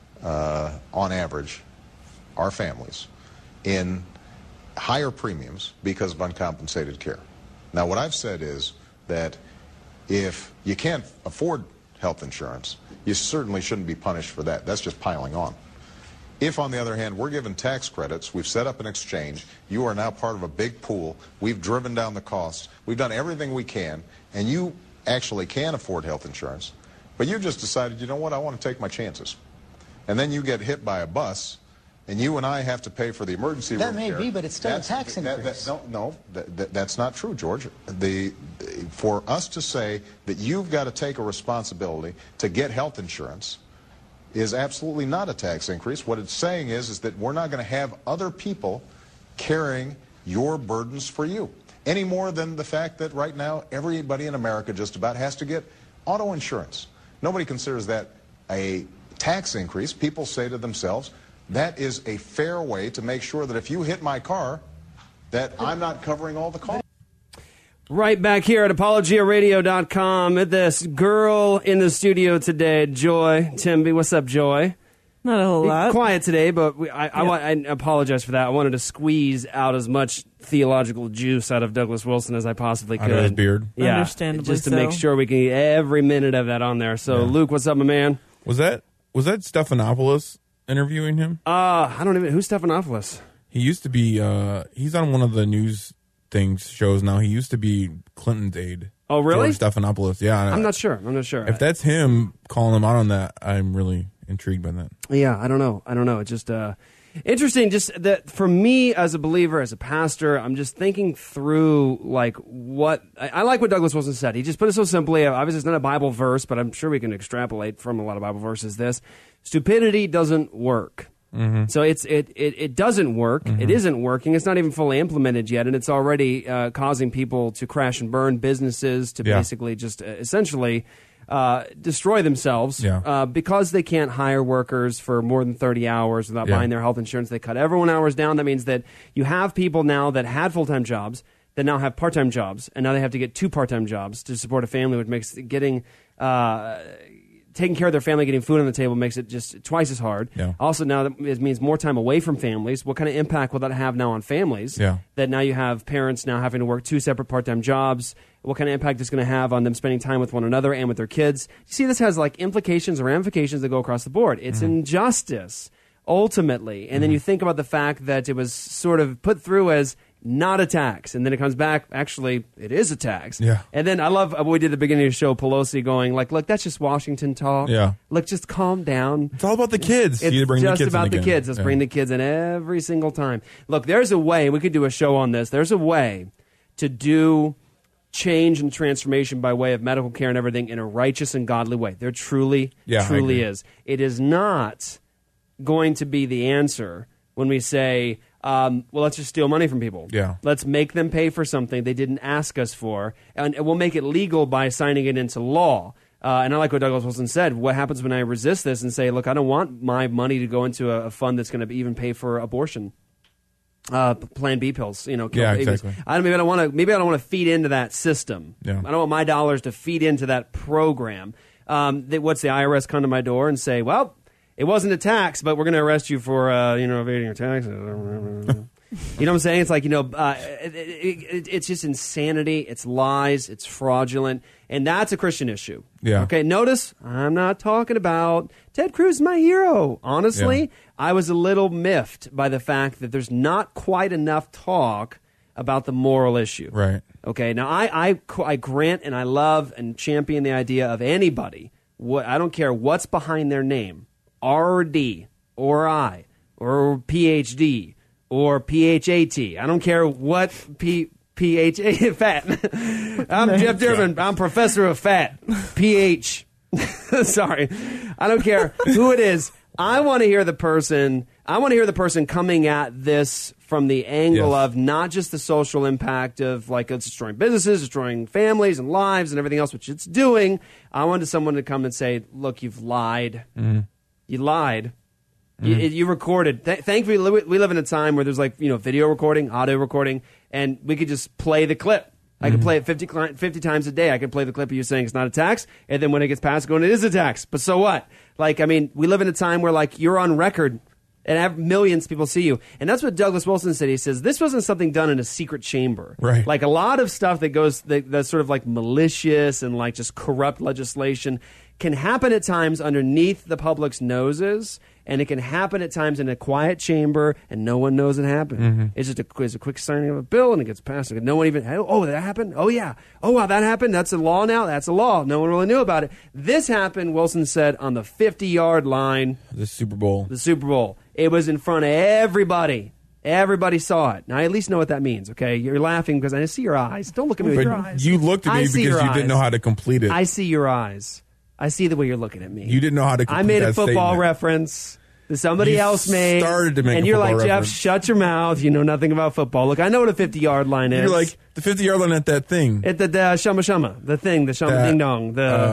S18: on average, our families, in higher premiums because of uncompensated care. Now, what I've said is that if you can't afford health insurance, you certainly shouldn't be punished for that. That's just piling on. If, on the other hand, we're given tax credits, we've set up an exchange, you are now part of a big pool, we've driven down the costs, we've done everything we can, and you actually can afford health insurance, but you've just decided, you know what, I want to take my chances. And then you get hit by a bus, and you and I have to pay for the emergency room
S17: That may
S18: care.
S17: be, but it's still a tax increase.
S18: That's not true, George. For us to say that you've got to take a responsibility to get health insurance is absolutely not a tax increase. What it's saying is that we're not going to have other people carrying your burdens for you, any more than the fact that right now everybody in America just about has to get auto insurance. Nobody considers that a tax increase. People say to themselves, that is a fair way to make sure that if you hit my car, that I'm not covering all the costs.
S1: Right back here at ApologiaRadio.com at this girl in the studio today, Joy Timby. What's up, Joy?
S2: Not a whole lot.
S1: Quiet today, but I apologize for that. I wanted to squeeze out as much theological juice out of Douglas Wilson as I possibly could.
S3: Out of his beard.
S1: Yeah,
S2: understandably
S1: just to
S2: so.
S1: make sure we can get every minute of that on there. So, Luke, what's up, my man?
S3: Was that Stephanopoulos interviewing him?
S1: I don't even... Who's Stephanopoulos?
S3: He used to be... he's on one of the news shows now. He used to be Clinton's aide.
S1: Oh, really?
S3: George Stephanopoulos, yeah.
S1: I'm not sure.
S3: If that's him calling him out on that, I'm really intrigued by that.
S1: Yeah, I don't know. It's just interesting. Just that for me as a believer, as a pastor, I'm just thinking through like what I like what Douglas Wilson said. He just put it so simply. Obviously, it's not a Bible verse, but I'm sure we can extrapolate from a lot of Bible verses. This stupidity doesn't work.
S3: Mm-hmm.
S1: So it doesn't work.
S3: Mm-hmm.
S1: It isn't working. It's not even fully implemented yet, and it's already causing people to crash and burn, businesses to basically just essentially destroy themselves because they can't hire workers for more than 30 hours without buying their health insurance. They cut everyone hours down. That means that you have people now that had full-time jobs that now have part-time jobs, and now they have to get 2 part-time jobs to support a family, which makes getting taking care of their family, getting food on the table makes it just twice as hard.
S3: Yeah.
S1: Also, now it means more time away from families. What kind of impact will that have now on families?
S3: Yeah.
S1: That now you have parents now having to work 2 separate part-time jobs. What kind of impact it's going to have on them spending time with one another and with their kids? You see, this has like implications or ramifications that go across the board. It's injustice, ultimately. And then you think about the fact that it was sort of put through as not a tax, and then it comes back, actually, it is a tax.
S3: Yeah.
S1: And then I love what we did at the beginning of the show, Pelosi going like, look, that's just Washington talk.
S3: Yeah.
S1: Look, just calm down.
S3: It's all about the kids.
S1: It's
S3: You bring
S1: just
S3: the kids
S1: about
S3: in
S1: the
S3: again.
S1: kids. Let's bring the kids in every single time. Look, there's a way, we could do a show on this, there's a way to do change and transformation by way of medical care and everything in a righteous and godly way. There truly is. It is not going to be the answer when we say, well, let's just steal money from people.
S3: Yeah.
S1: Let's make them pay for something they didn't ask us for, and we'll make it legal by signing it into law. And I like what Douglas Wilson said. What happens when I resist this and say, look, I don't want my money to go into a fund that's going to even pay for abortion? Plan B pills, kill babies.
S3: Exactly.
S1: Maybe I don't want to feed into that system.
S3: Yeah.
S1: I don't want my dollars to feed into that program. What's the IRS come to my door and say, well, it wasn't a tax, but we're going to arrest you for evading your taxes. You know what I'm saying? It's like it's just insanity. It's lies. It's fraudulent, and that's a Christian issue.
S3: Yeah.
S1: Okay. Notice I'm not talking about Ted Cruz, my hero. Honestly, I was a little miffed by the fact that there's not quite enough talk about the moral issue.
S3: Right.
S1: Okay. Now I grant and I love and champion the idea of anybody. I don't care what's behind their name. RD or I or PhD or PHAT. I don't care what PHA fat. I'm Jeff Durbin. I'm professor of fat. PH. Sorry. I don't care who it is. I want to hear the person coming at this from the angle of not just the social impact of like it's destroying businesses, destroying families and lives and everything else, which it's doing. I wanted someone to come and say, look, you've lied. You lied. You recorded. Thankfully, we live in a time where there's like, video recording, audio recording, and we could just play the clip. I could play it 50 times a day. I could play the clip of you saying it's not a tax, and then when it gets passed, going, it is a tax. But so what? Like, I mean, we live in a time where like you're on record, and have millions of people see you. And that's what Douglas Wilson said. He says, this wasn't something done in a secret chamber.
S3: Right.
S1: Like a lot of stuff that's sort of like malicious and like just corrupt legislation can happen at times underneath the public's noses, and it can happen at times in a quiet chamber, and no one knows it happened. It's just a quick signing of a bill, and it gets passed. No one even, oh, that happened? Oh, yeah. Oh, wow, that happened? That's a law now? That's a law. No one really knew about it. This happened, Wilson said, on the 50-yard line.
S3: The Super Bowl.
S1: It was in front of everybody. Everybody saw it. Now, I at least know what that means, okay? You're laughing because I see your eyes. Don't look at me with your eyes.
S3: You looked at me because you didn't know how to complete it.
S1: I see your eyes. I see the way you're looking at me.
S3: You didn't know how to complete
S1: I made
S3: that
S1: a football
S3: statement.
S1: reference that somebody else made.
S3: Started to make
S1: and
S3: a
S1: you're like,
S3: football
S1: Jeff,
S3: reference.
S1: shut your mouth. You know nothing about football. Look, I know what a 50-yard line is.
S3: You're like, the 50-yard line at that thing.
S1: At the Shama Shama, the thing, the Shama Ding Dong.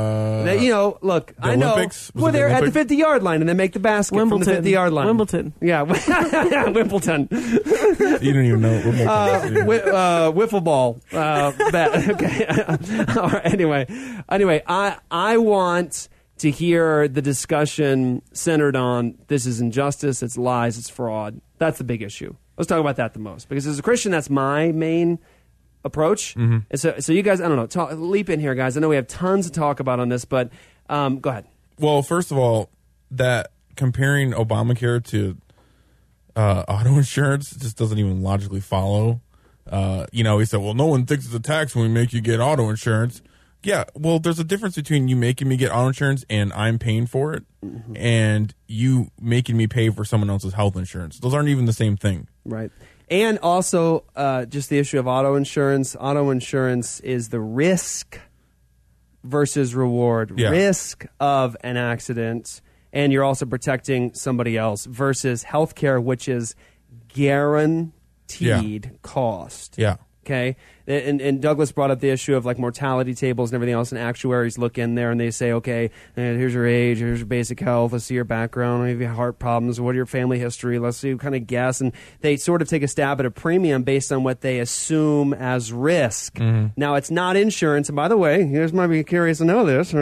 S1: Look, I know.
S3: Olympics?
S1: Well, they're at the 50-yard line, and they make the basket from the 50-yard line.
S2: Wimbledon.
S1: Yeah, Wimbledon.
S3: You don't even know.
S1: Wiffle ball. Bet. Okay. All right. Anyway, I want to hear the discussion centered on this is injustice, it's lies, it's fraud. That's the big issue. Let's talk about that the most. Because as a Christian, that's my main approach. And so you guys, I don't know, leap in here, guys. I know we have tons to talk about on this, but go ahead.
S3: Well, first of all, that comparing Obamacare to auto insurance just doesn't even logically follow. He said, well, no one thinks it's a tax when we make you get auto insurance. Yeah, well, there's a difference between you making me get auto insurance and I'm paying for it, and you making me pay for someone else's health insurance. Those aren't even the same thing.
S1: Right. And also, just the issue of auto insurance. Auto insurance is the risk versus reward.
S3: Yeah.
S1: Risk of an accident, and you're also protecting somebody else, versus healthcare, which is guaranteed cost.
S3: Yeah.
S1: Okay, and Douglas brought up the issue of like mortality tables and everything else, and actuaries look in there and they say, okay, here's your age, here's your basic health, let's see your background, maybe heart problems, what are your family history, let's see, kind of guess, and they sort of take a stab at a premium based on what they assume as risk. Now, it's not insurance, and by the way, you guys might be curious to know this.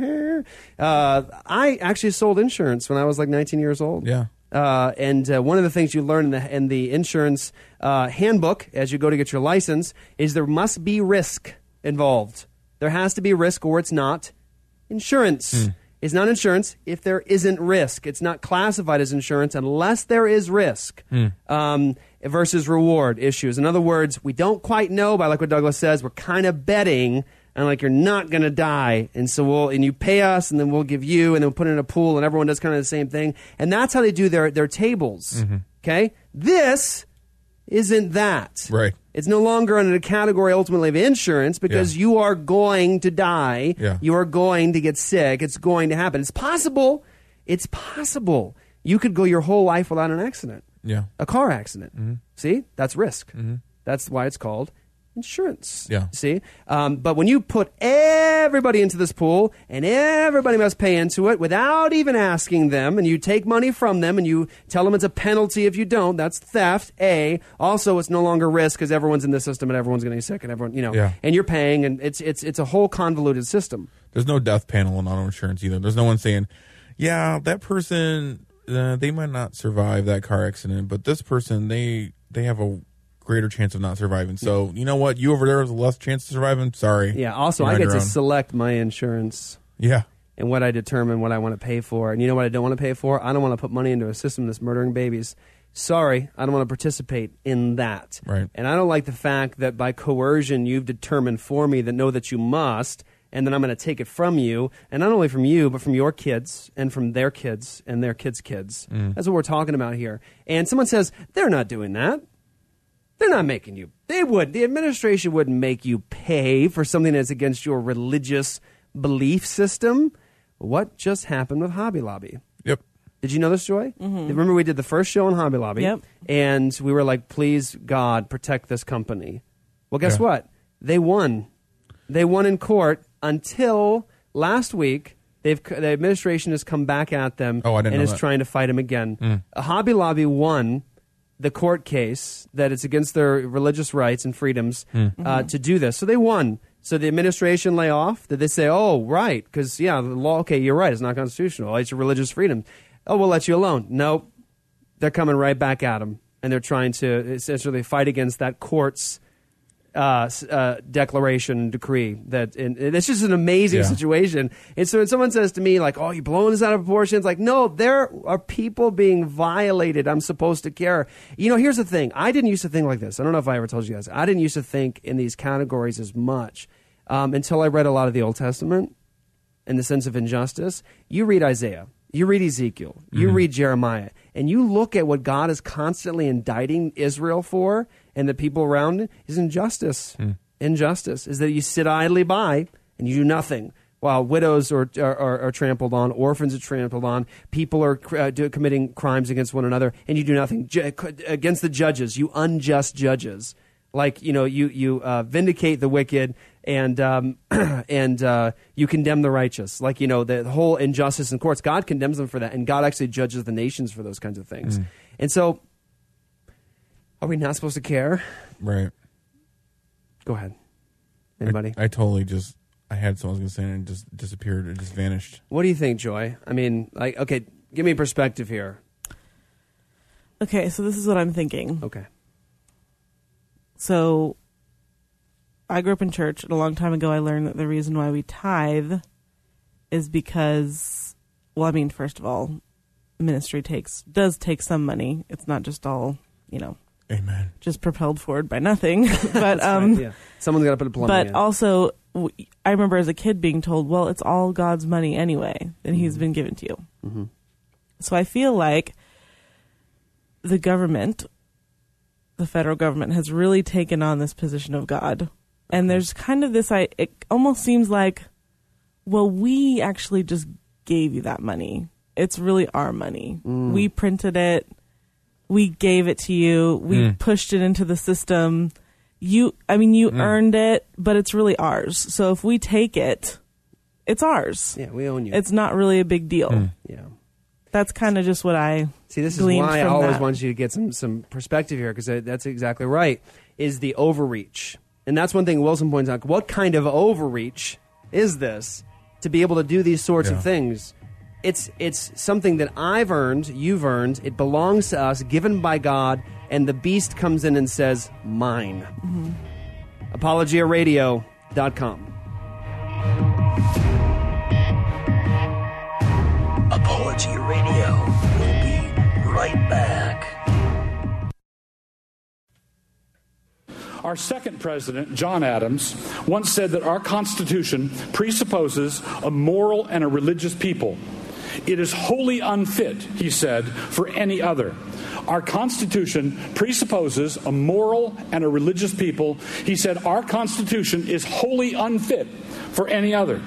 S1: I actually sold insurance when I was like 19 years old.
S3: Yeah.
S1: And one of the things you learn in the insurance handbook as you go to get your license is there must be risk involved. There has to be risk, or it's not insurance. It's not insurance if there isn't risk. It's not classified as insurance unless there is risk. Versus reward issues. In other words, we don't quite know, by like what Douglas says, we're kind of betting and like you're not going to die, and so you pay us, and then we'll give you, and then we'll put it in a pool, and everyone does kind of the same thing, and that's how they do their tables. Okay, this isn't that.
S3: Right.
S1: It's no longer under the category ultimately of insurance because you are going to die. You are going to get sick. It's going to happen. It's possible. It's possible you could go your whole life without an accident.
S3: Yeah,
S1: a car accident. See, that's risk. That's why it's called insurance.
S3: Yeah.
S1: See? But when you put everybody into this pool and everybody must pay into it without even asking them, and you take money from them and you tell them it's a penalty if you don't, that's theft, A. Also, it's no longer risk because everyone's in the system and everyone's going to get sick and everyone, and you're paying, and it's a whole convoluted system.
S3: There's no death panel in auto insurance either. There's no one saying, yeah, that person, they might not survive that car accident, but this person, they have a greater chance of not surviving. So, you know what? You over there has a less chance of surviving. Sorry.
S1: Yeah, also, I get to select my insurance.
S3: Yeah.
S1: And what I determine what I want to pay for. And you know what I don't want to pay for? I don't want to put money into a system that's murdering babies. Sorry, I don't want to participate in that.
S3: Right.
S1: And I don't like the fact that by coercion you've determined for me that you must, and then I'm going to take it from you, and not only from you, but from your kids, and from their kids, and their kids' kids. That's what we're talking about here. And someone says, they're not doing that. They're not making you. They would. The administration wouldn't make you pay for something that's against your religious belief system. what just happened with Hobby Lobby?
S3: Yep.
S1: Did you know this, Joy?
S2: Mm-hmm.
S1: Remember we did the first show on Hobby Lobby?
S2: Yep.
S1: And we were like, please, God, protect this company. Well, guess what? They won. They won in court until last week. The administration has come back at them and is trying to fight them again. Hobby Lobby won the court case that it's against their religious rights and freedoms to do this. So they won. So the administration lay off. Did they say, oh, right, because, the law, okay, you're right, it's not constitutional. It's your religious freedom. Oh, we'll let you alone. Nope. They're coming right back at them, and they're trying to essentially fight against that court's declaration decree. And it's just an amazing situation. And so when someone says to me, like, oh, you're blowing this out of proportion, it's like, no, there are people being violated. I'm supposed to care. Here's the thing. I didn't used to think like this. I don't know if I ever told you guys. I didn't used to think in these categories as much until I read a lot of the Old Testament in the sense of injustice. You read Isaiah. You read Ezekiel. You read Jeremiah. And you look at what God is constantly indicting Israel for and the people around it is injustice. Injustice is that you sit idly by and you do nothing while widows are trampled on, orphans are trampled on, people are committing crimes against one another, and you do nothing. Against the judges, you unjust judges. Like, you vindicate the wicked and you condemn the righteous. Like, the whole injustice in courts, God condemns them for that, and God actually judges the nations for those kinds of things. And so, are we not supposed to care?
S3: Right.
S1: Go ahead. Anybody?
S3: I totally just, I had someone was going to say it and it just disappeared. It just vanished.
S1: What do you think, Joy? I mean, okay, give me perspective here.
S2: Okay, so this is what I'm thinking.
S1: Okay.
S2: So, I grew up in church, and a long time ago I learned that the reason why we tithe is because, first of all, ministry does take some money. It's not just all,
S3: Amen.
S2: Just propelled forward by nothing. But
S1: right, someone's got to put a plumbing in.
S2: But also, I remember as a kid being told, well, it's all God's money anyway, and He's been given to you.
S1: Mm-hmm.
S2: So I feel like the government, the federal government, has really taken on this position of God. And there's kind of this, it almost seems like, well, we actually just gave you that money. It's really our money. We printed it. We gave it to you. We pushed it into the system. You earned it, but it's really ours. So if we take it, it's ours.
S1: Yeah, we own you.
S2: It's not really a big deal.
S1: Yeah.
S2: That's kind of just what I
S1: see. This is why I always want you to get some perspective here, because that's exactly right, is the overreach. And that's one thing Wilson points out. What kind of overreach is this to be able to do these sorts of things? It's something that I've earned, you've earned, it belongs to us, given by God, and the beast comes in and says, mine. ApologiaRadio.com.
S15: Apologia Radio will be right back.
S19: Our second president, John Adams, once said that our Constitution presupposes a moral and a religious people. It is wholly unfit, he said, for any other. Our Constitution presupposes a moral and a religious people. He said our Constitution is wholly unfit for any other.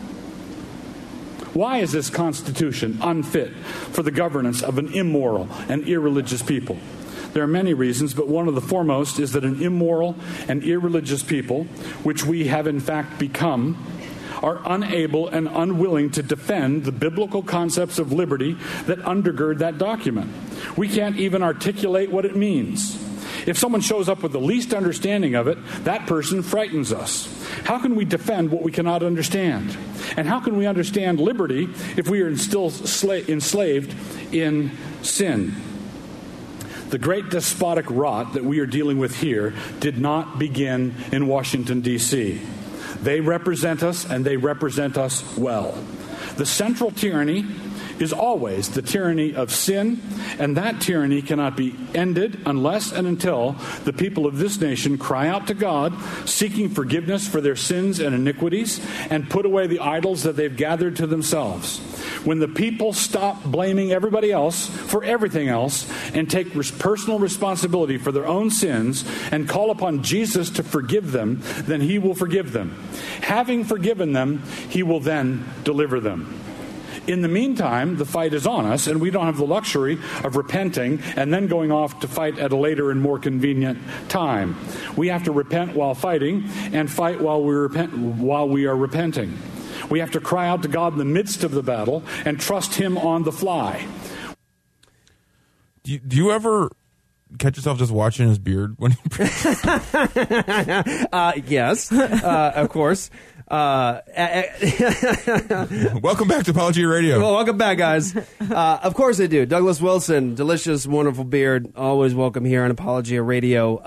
S19: Why is this Constitution unfit for the governance of an immoral and irreligious people? There are many reasons, but one of the foremost is that an immoral and irreligious people, which we have in fact become, are unable and unwilling to defend the biblical concepts of liberty that undergird that document. We can't even articulate what it means. If someone shows up with the least understanding of it, that person frightens us. How can we defend what we cannot understand? And how can we understand liberty if we are still enslaved in sin? The great despotic rot that we are dealing with here did not begin in Washington, D.C. They represent us, and they represent us well. The central tyranny is always the tyranny of sin, and that tyranny cannot be ended unless and until the people of this nation cry out to God, seeking forgiveness for their sins and iniquities, and put away the idols that they've gathered to themselves. When the people stop blaming everybody else for everything else and take personal responsibility for their own sins and call upon Jesus to forgive them, then He will forgive them. Having forgiven them, He will then deliver them. In the meantime, the fight is on us, and we don't have the luxury of repenting and then going off to fight at a later and more convenient time. We have to repent while fighting and fight while we are repenting. We have to cry out to God in the midst of the battle and trust Him on the fly.
S3: Do you ever catch yourself just watching his beard when he preaches?
S1: Yes, of course.
S3: Welcome back to Apology Radio.
S1: Well, welcome back, guys. Of course I do. Douglas Wilson, delicious, wonderful beard. Always welcome here on Apology Radio.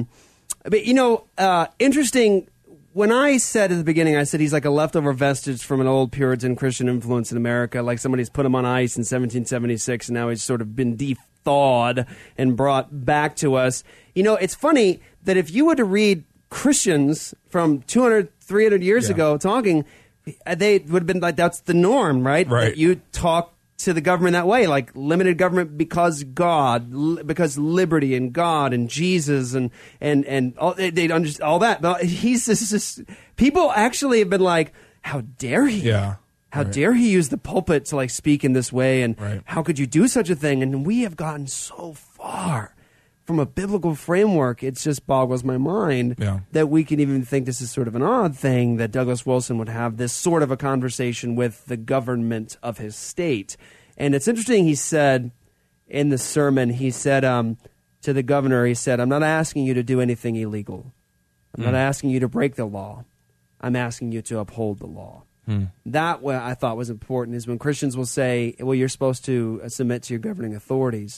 S1: But, interesting. When I said at the beginning, I said he's like a leftover vestige from an old Puritan Christian influence in America, like somebody's put him on ice in 1776, and now he's sort of been thawed and brought back to us. It's funny that if you were to read Christians from 200, 300 years ago talking, they would have been like, that's the norm, right?
S3: Right.
S1: That you talk to the government that way, like limited government because God, because liberty and God and Jesus and all, they'd understand all that. But he's just people actually have been like, how dare he?
S3: Yeah.
S1: How dare he use the pulpit to like speak in this way? And how could you do such a thing? And we have gotten so far from a biblical framework. It just boggles my mind that we can even think this is sort of an odd thing that Douglas Wilson would have this sort of a conversation with the government of his state. And it's interesting, he said in the sermon, he said to the governor, he said, I'm not asking you to do anything illegal. I'm not asking you to break the law. I'm asking you to uphold the law. That what I thought was important is when Christians will say, well, you're supposed to submit to your governing authorities.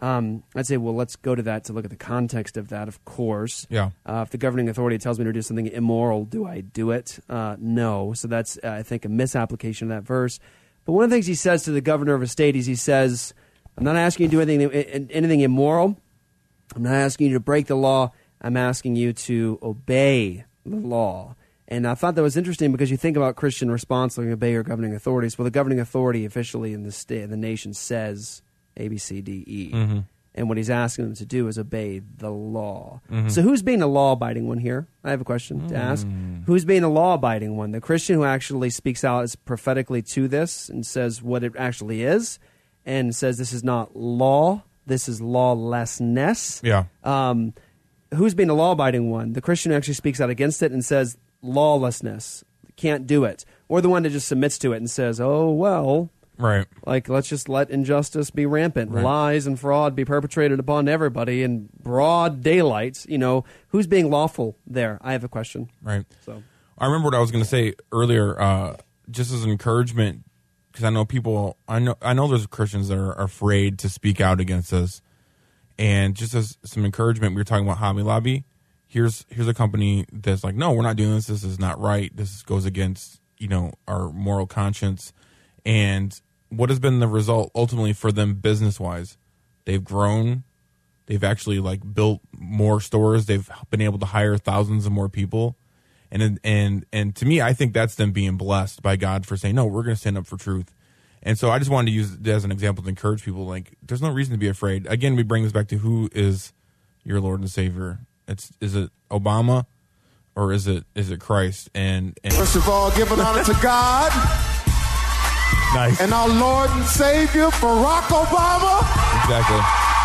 S1: I'd say, well, let's go to that to look at the context of that, of course.
S3: Yeah.
S1: If the governing authority tells me to do something immoral, do I do it? No. So that's, I think, a misapplication of that verse. But one of the things he says to the governor of a state is he says, I'm not asking you to do anything immoral. I'm not asking you to break the law. I'm asking you to obey the law. And I thought that was interesting because you think about Christian response, like obey your governing authorities. Well, the governing authority officially in the state, the nation says A, B, C, D, E. Mm-hmm. And what he's asking them to do is obey the law. Mm-hmm. So who's being a law-abiding one here? I have a question to ask. Who's being a law-abiding one? The Christian who actually speaks out as prophetically to this and says what it actually is and says this is not law, this is lawlessness.
S3: Yeah.
S1: Who's being a law-abiding one? The Christian who actually speaks out against it and says lawlessness, can't do it. Or the one that just submits to it and says, oh, well...
S3: Right.
S1: Like, let's just let injustice be rampant.
S3: Right.
S1: Lies and fraud be perpetrated upon everybody in broad daylight. Who's being lawful there? I have a question.
S3: Right.
S1: So
S3: I remember what I was going to say earlier, just as an encouragement, because I know people, I know there's Christians that are afraid to speak out against this. And just as some encouragement, we were talking about Hobby Lobby. Here's a company that's like, no, we're not doing this. This is not right. This goes against, our moral conscience. And what has been the result ultimately for them business-wise? They've grown. They've actually built more stores. They've been able to hire thousands of more people. And to me, I think that's them being blessed by God for saying, no, we're going to stand up for truth. And so I just wanted to use it as an example to encourage people. There's no reason to be afraid. Again, we bring this back to who is your Lord and Savior. Is it Obama or is it Christ? And
S20: first of all, giving honor to God.
S3: Nice.
S20: And our Lord and Savior, Barack Obama.
S3: Exactly.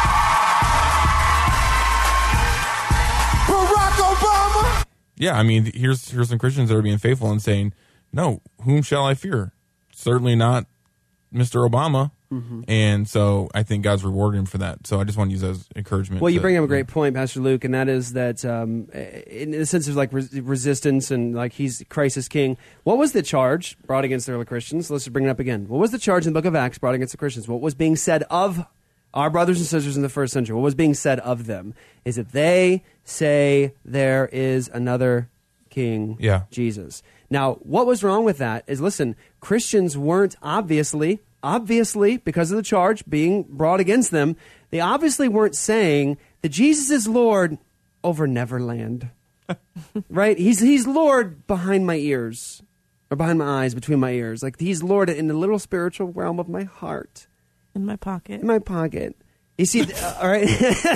S20: Barack Obama.
S3: Yeah, I mean, here's some Christians that are being faithful and saying, no, whom shall I fear? Certainly not Mr. Obama. Mm-hmm. And so I think God's rewarded him for that. So I just want to use that as encouragement.
S1: Well, you bring up a great point, Pastor Luke, and that is that in the sense of resistance and Christ is king. What was the charge brought against the early Christians? Let's just bring it up again. What was the charge in the book of Acts brought against the Christians? What was being said of our brothers and sisters in the first century? What was being said of them is that they say there is another king, Jesus. Now, what was wrong with that is, listen, Christians weren't obviously, because of the charge being brought against them, they obviously weren't saying that Jesus is Lord over Neverland. Right? He's Lord behind my ears, or behind my eyes, between my ears. He's Lord in the little spiritual realm of my heart.
S2: In my pocket.
S1: In my pocket. You see, all right?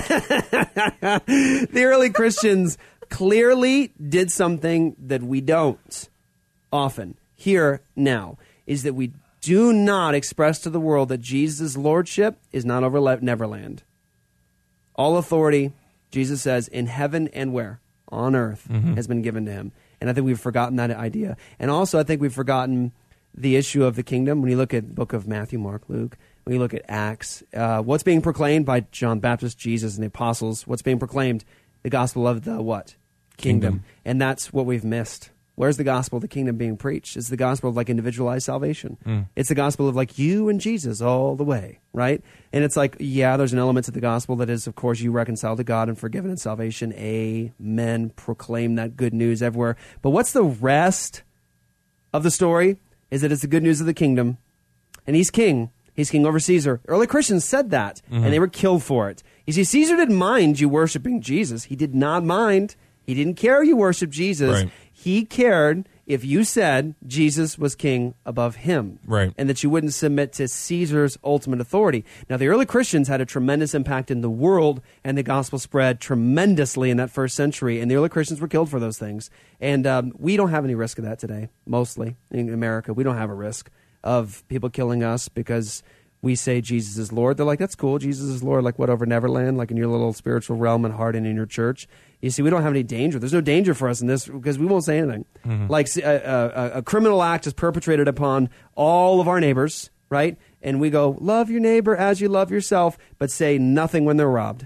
S1: The early Christians clearly did something that we don't often. Here, now, is that we Do not express to the world that Jesus' lordship is not over Neverland. All authority, Jesus says, in heaven and where? On earth has been given to him. And I think we've forgotten that idea. And also I think we've forgotten the issue of the kingdom. When you look at the book of Matthew, Mark, Luke, when you look at Acts, what's being proclaimed by John Baptist, Jesus, and the apostles? What's being proclaimed? The gospel of the what? Kingdom. And that's what we've missed. Where's the gospel of the kingdom being preached? It's the gospel of like individualized salvation. It's the gospel of like you and Jesus all the way, right? And it's like, yeah, there's an element to the gospel that is, of course, you reconciled to God and forgiven in salvation. Amen. Proclaim that good news everywhere. But what's the rest of the story? Is that it's the good news of the kingdom. And he's king. He's king over Caesar. Early Christians said that, and they were killed for it. You see, Caesar didn't mind you worshiping Jesus. He did not mind. He didn't care you worship Jesus. Right. He cared if you said Jesus was king above him.
S3: Right.
S1: And that you wouldn't submit to Caesar's ultimate authority. Now, the early Christians had a tremendous impact in the world, and the gospel spread tremendously in that first century, and the early Christians were killed for those things. And we don't have any risk of that today, mostly. In America, we don't have a risk of people killing us because we say Jesus is Lord. They're like, that's cool, Jesus is Lord. Like what, over Neverland? Like in your little spiritual realm and heart and in your church? You see, we don't have any danger. There's no danger for us in this because we won't say anything. Like a criminal act is perpetrated upon all of our neighbors, right? And we go, love your neighbor as you love yourself, but say nothing when they're robbed.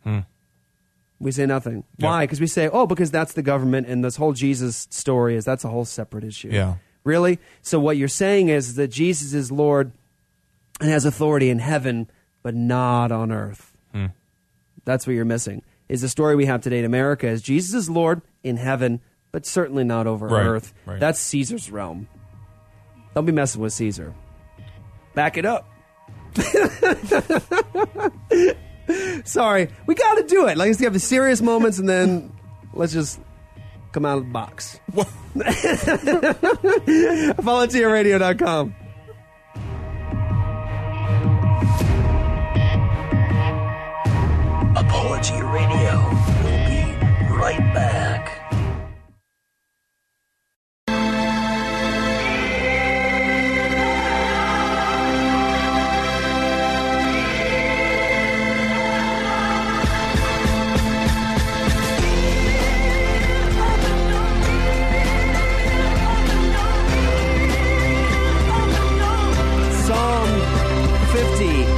S1: We say nothing. Yep. Why? Because we say, because that's the government, and this whole Jesus story that's a whole separate issue.
S3: Yeah.
S1: Really? So what you're saying is that Jesus is Lord and has authority in heaven, but not on earth. That's what you're missing. Is the story we have today in America is Jesus is Lord in heaven, but certainly not over earth. Right. That's Caesar's realm. Don't be messing with Caesar. Back it up. Sorry. We got to do it. Like, let's have the serious moments, and then let's just come out of the box. VolunteerRadio.com.
S15: Apology Radio. We'll be right back.
S1: Psalm 50.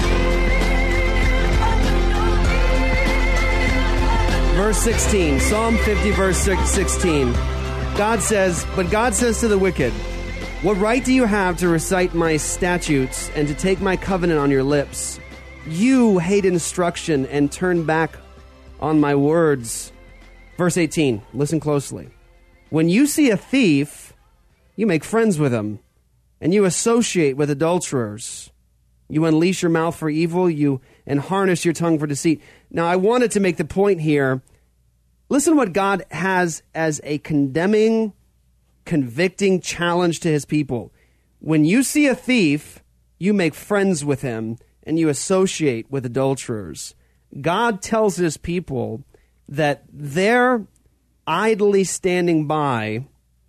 S1: Verse 16, Psalm 50, verse 16. God says to the wicked, what right do you have to recite my statutes and to take my covenant on your lips? You hate instruction and turn back on my words. Verse 18, listen closely. When you see a thief, you make friends with him, and you associate with adulterers. You unleash your mouth for evil, and harness your tongue for deceit. Now, I wanted to make the point here. Listen to what God has as a condemning, convicting challenge to his people. When you see a thief, you make friends with him, and you associate with adulterers. God tells his people that they're idly standing by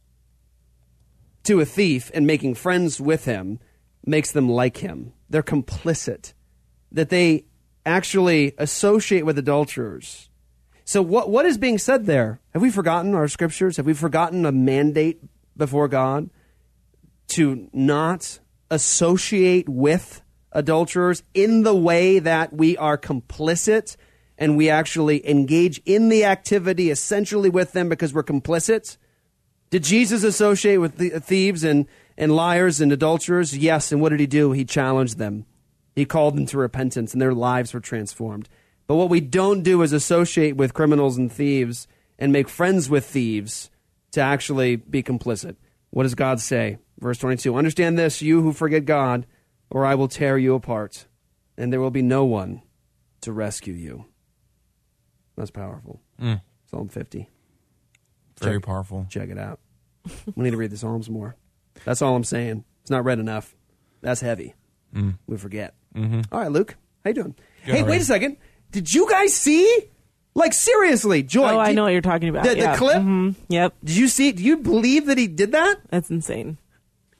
S1: to a thief and making friends with him makes them like him. They're complicit. That they actually associate with adulterers. So what is being said there? Have we forgotten our scriptures? Have we forgotten a mandate before God to not associate with adulterers in the way that we are complicit and we actually engage in the activity essentially with them because we're complicit? Did Jesus associate with the thieves and liars and adulterers? Yes, and what did he do? He challenged them. He called them to repentance, and their lives were transformed. But what we don't do is associate with criminals and thieves and make friends with thieves to actually be complicit. What does God say? Verse 22, understand this, you who forget God, or I will tear you apart, and there will be no one to rescue you. That's powerful. Psalm 50.
S3: Very powerful.
S1: Check it out. We need to read the Psalms more. That's all I'm saying. It's not read enough. That's heavy. We forget. All right, Luke, how you doing? Hey, wait a second. Did you guys see? Like, seriously, Joy.
S2: Oh, I know what you're talking about.
S1: The clip?
S2: Yep.
S1: Did you see? Do you believe that he did that?
S2: That's insane.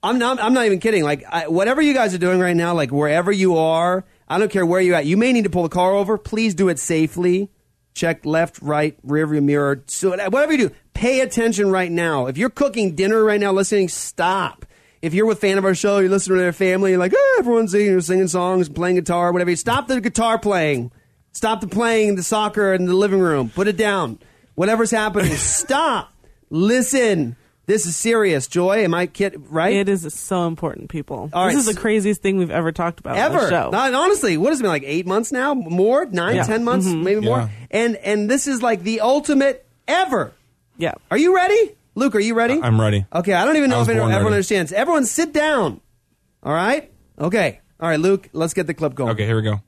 S1: I'm not even kidding. Like, whatever you guys are doing right now, like wherever you are, I don't care where you're at. You may need to pull the car over. Please do it safely. Check left, right, rear view mirror. So whatever you do, pay attention right now. If you're cooking dinner right now, listening, stop. If you're with a fan of our show, you're listening to their family, you're like, everyone's singing songs, playing guitar, whatever. Stop the guitar playing. Stop the playing the soccer in the living room. Put it down. Whatever's happening, stop. Listen. This is serious. Joy, am I right?
S2: It is so important, people.
S1: All
S2: this
S1: right.
S2: is the craziest thing we've ever talked about
S1: Ever.
S2: on the show.
S1: Honestly, what has it been, like 8 months now? More? 9, 10 months? Maybe more? And this is like the ultimate ever.
S2: Yeah.
S1: Are you ready? Luke, are you ready?
S3: I'm ready.
S1: Okay, I don't even know if everyone
S3: ready.
S1: understands. Everyone sit down. All right? Okay. All right, Luke, let's get the clip going.
S3: Okay, here we go.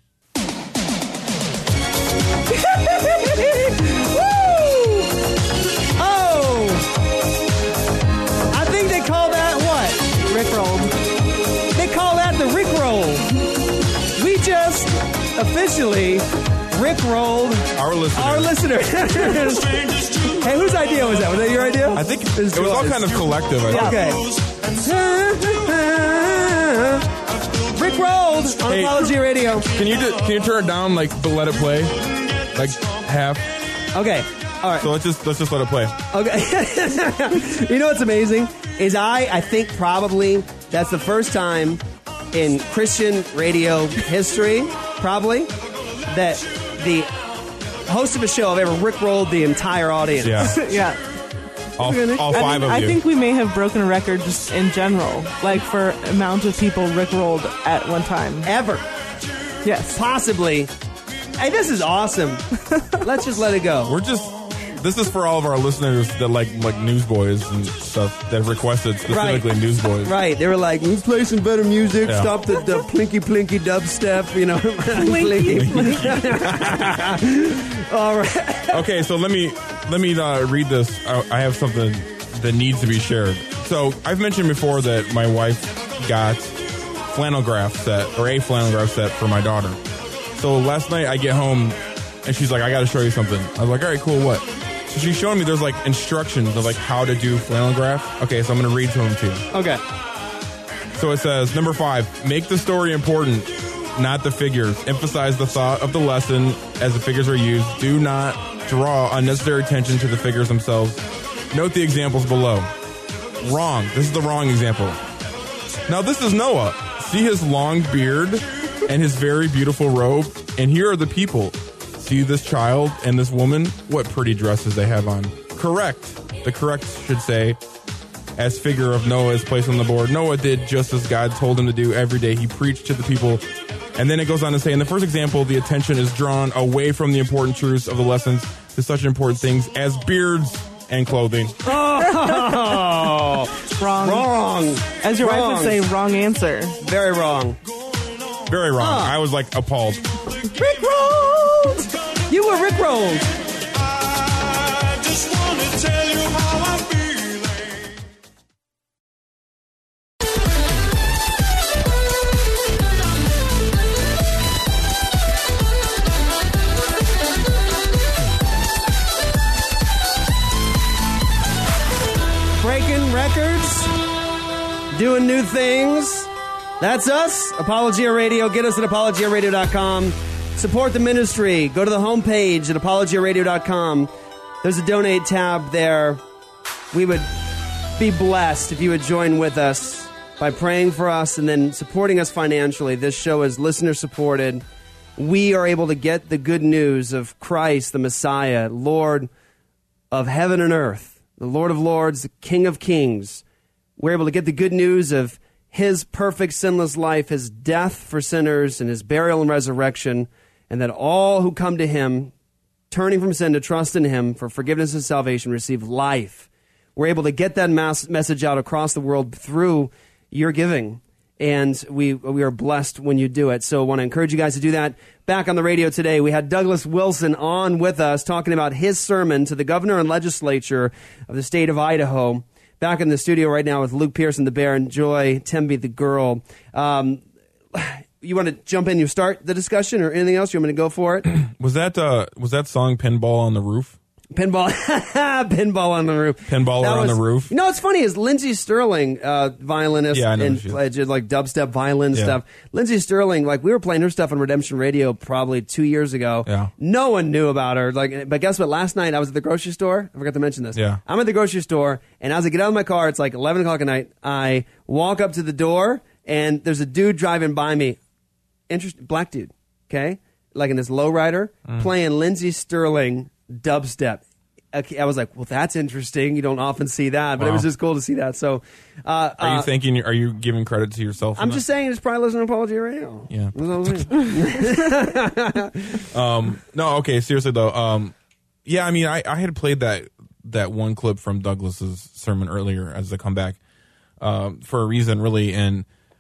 S1: Rickrolled. They call that the Rickroll. We just officially Rickrolled
S3: our listeners.
S1: Hey, whose idea was that? Was that your idea?
S3: I think it was all kind of collective. I think.
S1: Okay. Rickrolled on Apologia Radio.
S3: Can you turn it down, like, but let it play, like half?
S1: Okay. All right.
S3: So let's just let it play.
S1: Okay. You know what's amazing is I think probably that's the first time in Christian radio history, probably, that the host of a show have ever rickrolled the entire audience.
S3: Yeah.
S2: Yeah.
S3: All five of you.
S2: I think we may have broken a record just in general, like for amount of people rickrolled at one time.
S1: Ever.
S2: Yes.
S1: Possibly. Hey, this is awesome. Let's just let it go.
S3: This is for all of our listeners that like Newsboys and stuff that requested specifically Newsboys.
S1: Right. They were like, let's play some better music.
S3: Yeah.
S1: Stop the plinky plinky dubstep, you know.
S2: Plinky.
S1: All right.
S3: Okay, so let me read this. I have something that needs to be shared. So I've mentioned before that my wife got a flannel graph set for my daughter. So last night I get home and she's like, I got to show you something. I was like, all right, cool, what? So she's showing me there's like instructions of like how to do flannel graph. Okay, so I'm going to read to them to you.
S1: Okay.
S3: So it says, number 5, make the story important, not the figures. Emphasize the thought of the lesson as the figures are used. Do not draw unnecessary attention to the figures themselves. Note the examples below. Wrong. This is the wrong example. Now this is Noah. See his long beard and his very beautiful robe. And here are the people. See this child and this woman? What pretty dresses they have on. Correct. The correct should say, as figure of Noah is placed on the board. Noah did just as God told him to do every day. He preached to the people. And then it goes on to say, in the first example, the attention is drawn away from the important truths of the lessons to such important things as beards and clothing.
S1: Oh,
S2: Wrong. As your wife would say, wrong answer.
S1: Very wrong.
S3: Very wrong. I was like appalled.
S1: Rickrolled! You were rickrolled.
S13: I just want to tell you how I feel.
S1: Breaking records, doing new things. That's us, Apologia Radio. Get us at apologiaradio.com. Support the ministry. Go to the homepage at apologiaradio.com. There's a donate tab there. We would be blessed if you would join with us by praying for us and then supporting us financially. This show is listener supported. We are able to get the good news of Christ, the Messiah, Lord of heaven and earth, the Lord of lords, the King of kings. We're able to get the good news of his perfect sinless life, his death for sinners, and his burial and resurrection, and that all who come to him, turning from sin to trust in him for forgiveness and salvation, receive life. We're able to get that message out across the world through your giving, and we are blessed when you do it. So I want to encourage you guys to do that. Back on the radio today, we had Douglas Wilson on with us talking about his sermon to the governor and legislature of the state of Idaho. Back in the studio right now with Luke Pearson, the bear, and Joy Temby, the girl. You want to jump in? You start the discussion, or anything else? You want me to go for it?
S3: Was that song "Pinball on the Roof"?
S1: Pinball on the roof.
S3: Pinballer on the roof.
S1: You know what's funny is Lindsey Sterling, violinist,
S3: Yeah, I know
S1: and
S3: who she is.
S1: did like dubstep violin
S3: Yeah.
S1: stuff. Lindsey Sterling, like we were playing her stuff on Redemption Radio probably 2 years ago.
S3: Yeah.
S1: No one knew about her. Like, but guess what? Last night I was at the grocery store. I forgot to mention this.
S3: Yeah.
S1: I'm at the grocery store, and as I get out of my car, it's like 11 o'clock at night. I walk up to the door, and there's a dude driving by me. Black dude, okay? Like in his lowrider, playing Lindsey Sterling dubstep. Okay, I was like, well, that's interesting. You don't often see that, but it was just cool to see that. So,
S3: Are you giving credit to yourself?
S1: I'm just saying, it's probably listening to Apology Radio.
S3: Yeah.
S1: That's what I'm saying.
S3: No, okay, seriously though. Yeah, I mean, I had played that one clip from Douglas's sermon earlier as a comeback for a reason, really, and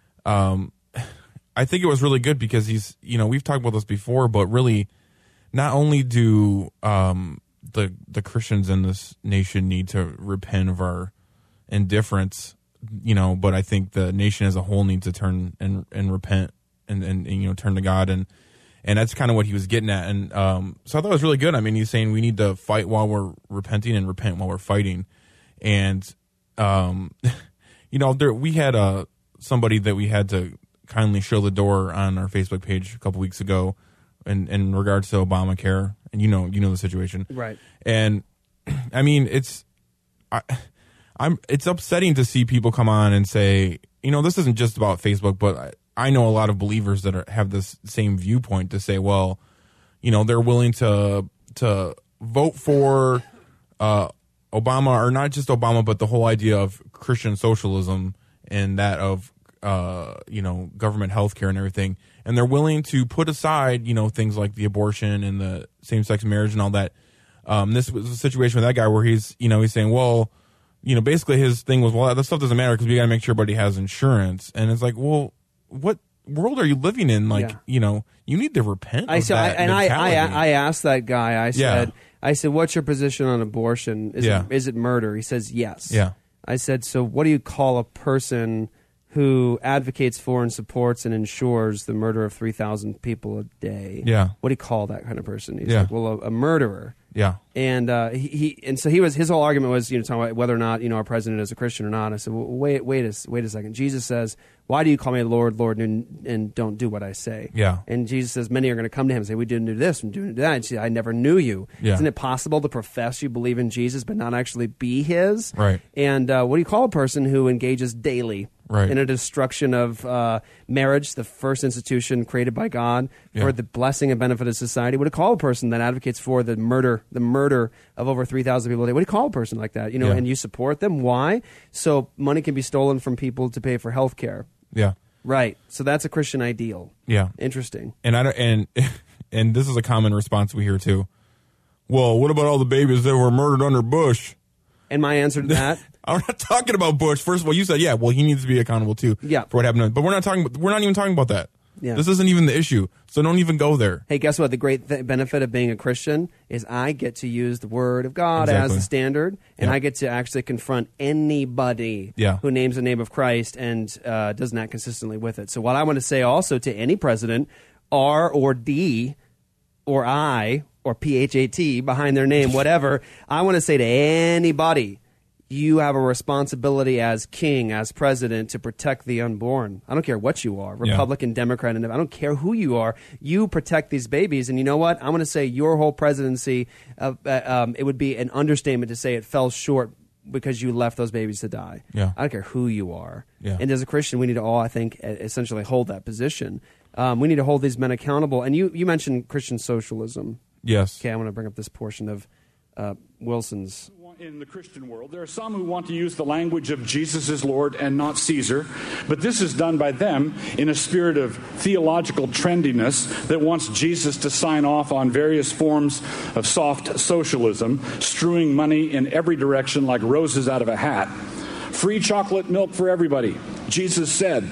S3: I think it was really good because he's, we've talked about this before, but really, not only do the Christians in this nation need to repent of our indifference, but I think the nation as a whole needs to turn and repent and turn to God, and that's kind of what he was getting at. And so I thought it was really good. I mean, he's saying we need to fight while we're repenting and repent while we're fighting. And we had somebody that we had to kindly show the door on our Facebook page a couple weeks ago in regards to Obamacare, and you know the situation,
S1: right?
S3: And I mean, it's upsetting to see people come on and say, this isn't just about Facebook, but I know a lot of believers that have this same viewpoint to say, well, they're willing to vote for Obama, or not just Obama, but the whole idea of Christian socialism and that of government health care and everything. And they're willing to put aside, things like the abortion and the same-sex marriage and all that. This was a situation with that guy where he's saying, well, basically his thing was, well, that stuff doesn't matter because we got to make sure everybody has insurance. And it's like, well, what world are you living in? Like, you need to repent.
S1: I asked that guy, I said, what's your position on abortion? Is it murder? He says, yes.
S3: Yeah.
S1: I said, so what do you call a person who advocates for and supports and ensures the murder of 3,000 people a day?
S3: Yeah.
S1: What do you call that kind of person? He's like, well, a murderer.
S3: Yeah.
S1: And so his whole argument was, talking about whether or not, our president is a Christian or not. I said, well, wait a second. Jesus says, why do you call me Lord, Lord, and don't do what I say?
S3: Yeah.
S1: And Jesus says, many are going to come to him and say, we didn't do this and didn't do that. And say, I never knew you.
S3: Yeah.
S1: Isn't it possible to profess you believe in Jesus but not actually be his?
S3: Right.
S1: And what do you call a person who engages daily in a destruction of marriage, the first institution created by God for the blessing and benefit of society? What do you call a person that advocates for the murder of over 3,000 people a day? What do you call a person like that? And you support them. Why? So money can be stolen from people to pay for health care.
S3: Yeah.
S1: Right. So that's a Christian ideal.
S3: Yeah.
S1: Interesting.
S3: And this is a common response we hear too. Well, what about all the babies that were murdered under Bush?
S1: And my answer to that?
S3: I'm not talking about Bush. First of all, you said, he needs to be accountable too for what happened. But we're not even talking about that. Yeah. This isn't even the issue. So don't even go there.
S1: Hey, guess what? The great benefit of being a Christian is I get to use the Word of God as the standard, and I get to actually confront anybody who names the name of Christ and doesn't act consistently with it. So what I want to say also to any president, R or D or I or PHAT behind their name, whatever, I want to say to anybody, you have a responsibility as king, as president, to protect the unborn. I don't care what you are, Republican, Democrat, and I don't care who you are. You protect these babies. And you know what? I'm going to say your whole presidency, it would be an understatement to say it fell short because you left those babies to die.
S3: Yeah.
S1: I don't care who you are.
S3: Yeah.
S1: And as a Christian, we need to all, I think, essentially hold that position. We need to hold these men accountable. And you mentioned Christian socialism.
S3: Yes.
S1: Okay, I want to bring up this portion of Wilson's.
S19: In the Christian world, there are some who want to use the language of Jesus is Lord and not Caesar, but this is done by them in a spirit of theological trendiness that wants Jesus to sign off on various forms of soft socialism, strewing money in every direction like roses out of a hat. Free chocolate milk for everybody, Jesus said.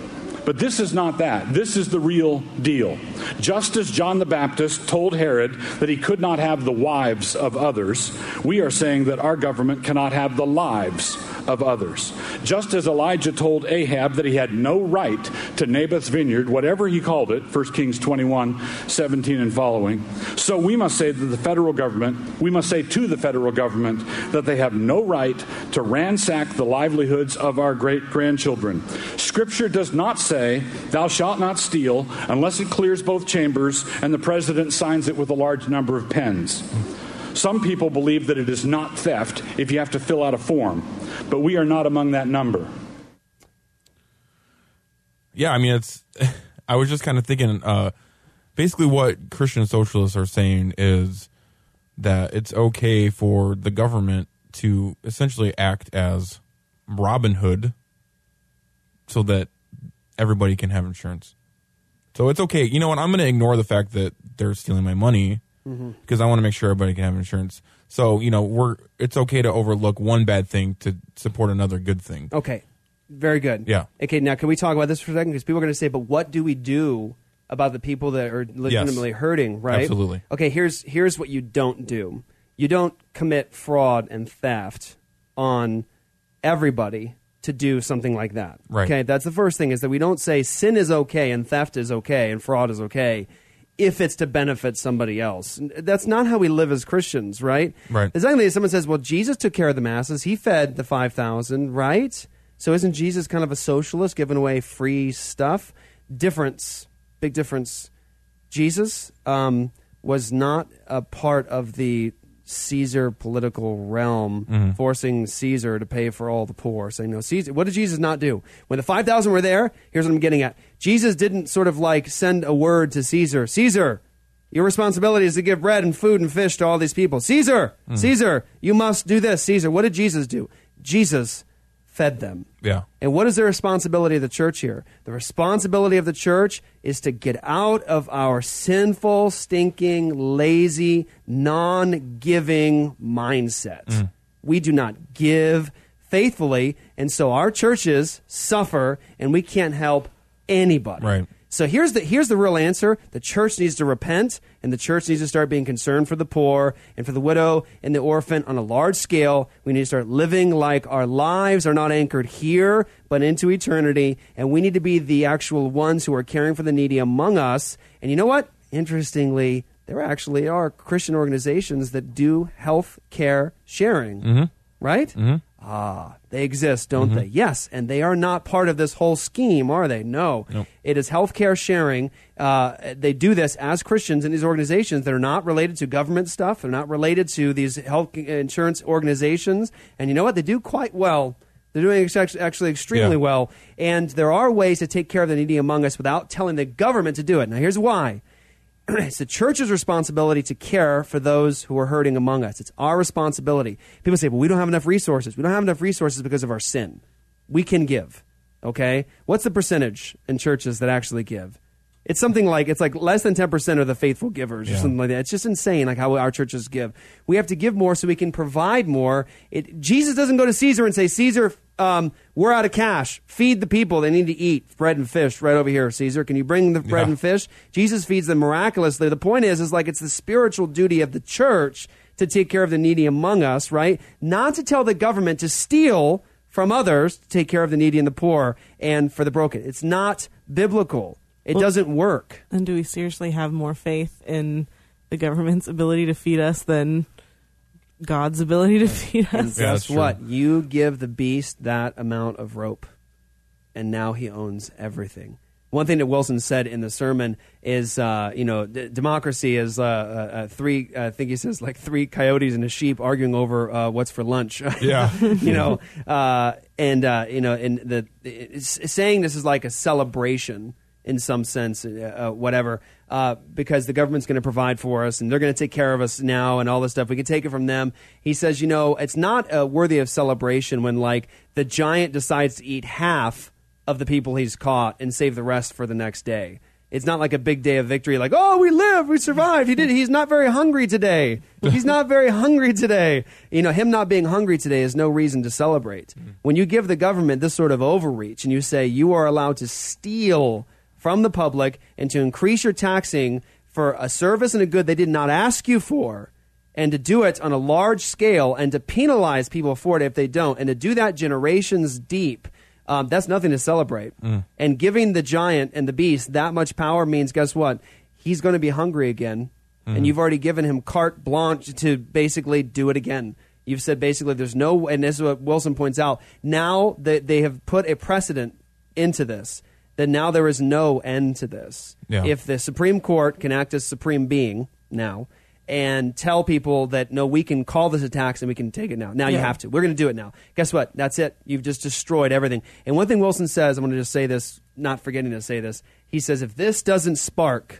S19: But this is not that. This is the real deal. Just as John the Baptist told Herod that he could not have the wives of others, we are saying that our government cannot have the lives of others. Just as Elijah told Ahab that he had no right to Naboth's vineyard, whatever he called it, 1 Kings 21:17 and following, so we must say to the federal government that they have no right to ransack the livelihoods of our great-grandchildren. Scripture does not say, "Thou shalt not steal," unless it clears both chambers and the president signs it with a large number of pens. Some people believe that it is not theft if you have to fill out a form, but we are not among that number.
S3: Yeah, I mean, I was just kind of thinking, basically what Christian socialists are saying is that it's okay for the government to essentially act as Robin Hood so that everybody can have insurance. So it's okay. You know what? I'm going to ignore the fact that they're stealing my money because I want to make sure everybody can have insurance. So, it's okay to overlook one bad thing to support another good thing.
S1: Okay. Very good.
S3: Yeah.
S1: Okay, now can we talk about this for a second? Because people are going to say, but what do we do about the people that are legitimately hurting, right?
S3: Absolutely.
S1: Okay, here's what you don't do. You don't commit fraud and theft on everybody to do something like that.
S3: Right.
S1: Okay, that's the first thing, is that we don't say sin is okay and theft is okay and fraud is okay if it's to benefit somebody else. That's not how we live as Christians, right?
S3: Right.
S1: Exactly. Someone says, well, Jesus took care of the masses. He fed the 5,000, right? So isn't Jesus kind of a socialist giving away free stuff? Difference, big difference. Jesus was not a part of the Caesar political realm, forcing Caesar to pay for all the poor. Saying, no, Caesar. What did Jesus not do? When the 5,000 were there, here's what I'm getting at. Jesus didn't sort of like send a word to Caesar. Caesar, your responsibility is to give bread and food and fish to all these people. Caesar, Caesar, you must do this. Caesar, what did Jesus do? Jesus fed them.
S3: Yeah.
S1: And what is the responsibility of the church here? The responsibility of the church is to get out of our sinful, stinking, lazy, non-giving mindset. We do not give faithfully, and so our churches suffer, and we can't help anybody.
S3: Right.
S1: So here's the real answer. The church needs to repent, and the church needs to start being concerned for the poor and for the widow and the orphan on a large scale. We need to start living like our lives are not anchored here, but into eternity, and we need to be the actual ones who are caring for the needy among us. And you know what? Interestingly, there actually are Christian organizations that do health care sharing, right? They exist, don't they? Yes, and they are not part of this whole scheme, are they? No.
S3: Nope.
S1: It is healthcare sharing. They do this as Christians in these organizations that are not related to government stuff. They're not related to these health insurance organizations. And you know what? They do quite well. They're doing actually extremely well. And there are ways to take care of the needy among us without telling the government to do it. Now, here's why. It's the church's responsibility to care for those who are hurting among us. It's our responsibility. People say, well, we don't have enough resources. We don't have enough resources because of our sin. We can give, okay? What's the percentage in churches that actually give? It's something like, it's like less than 10% of the faithful givers or something like that. It's just insane, like how our churches give. We have to give more so we can provide more. Jesus doesn't go to Caesar and say, Caesar, we're out of cash. Feed the people. They need to eat bread and fish right over here, Caesar. Can you bring the bread and fish? Jesus feeds them miraculously. The point is like it's the spiritual duty of the church to take care of the needy among us, right? Not to tell the government to steal from others to take care of the needy and the poor and for the broken. It's not biblical. It doesn't work.
S2: And do we seriously have more faith in the government's ability to feed us than God's ability to feed us?
S1: And guess what? You give the beast that amount of rope, and now he owns everything. One thing that Wilson said in the sermon is, democracy is three. I think he says like three coyotes and a sheep arguing over what's for lunch.
S3: Yeah,
S1: it's saying this is like a celebration in some sense, because the government's going to provide for us and they're going to take care of us now and all this stuff. We can take it from them. He says, it's not worthy of celebration when like the giant decides to eat half of the people he's caught and save the rest for the next day. It's not like a big day of victory, like, oh, we lived, we survived. He's not very hungry today. He's not very hungry today. Him not being hungry today is no reason to celebrate. When you give the government this sort of overreach and you say you are allowed to steal from the public and to increase your taxing for a service and a good they did not ask you for, and to do it on a large scale and to penalize people for it if they don't, and to do that generations deep, that's nothing to celebrate. And giving the giant and the beast that much power means, guess what? He's going to be hungry again, and you've already given him carte blanche to basically do it again. You've said basically there's no, and this is what Wilson points out, now that they have put a precedent into this, that now there is no end to this.
S3: Yeah.
S1: If the Supreme Court can act as supreme being now and tell people that, no, we can call this a tax and we can take it now. Now you have to. We're going to do it now. Guess what? That's it. You've just destroyed everything. And one thing Wilson says, I'm going to just say this, not forgetting to say this, he says if this doesn't spark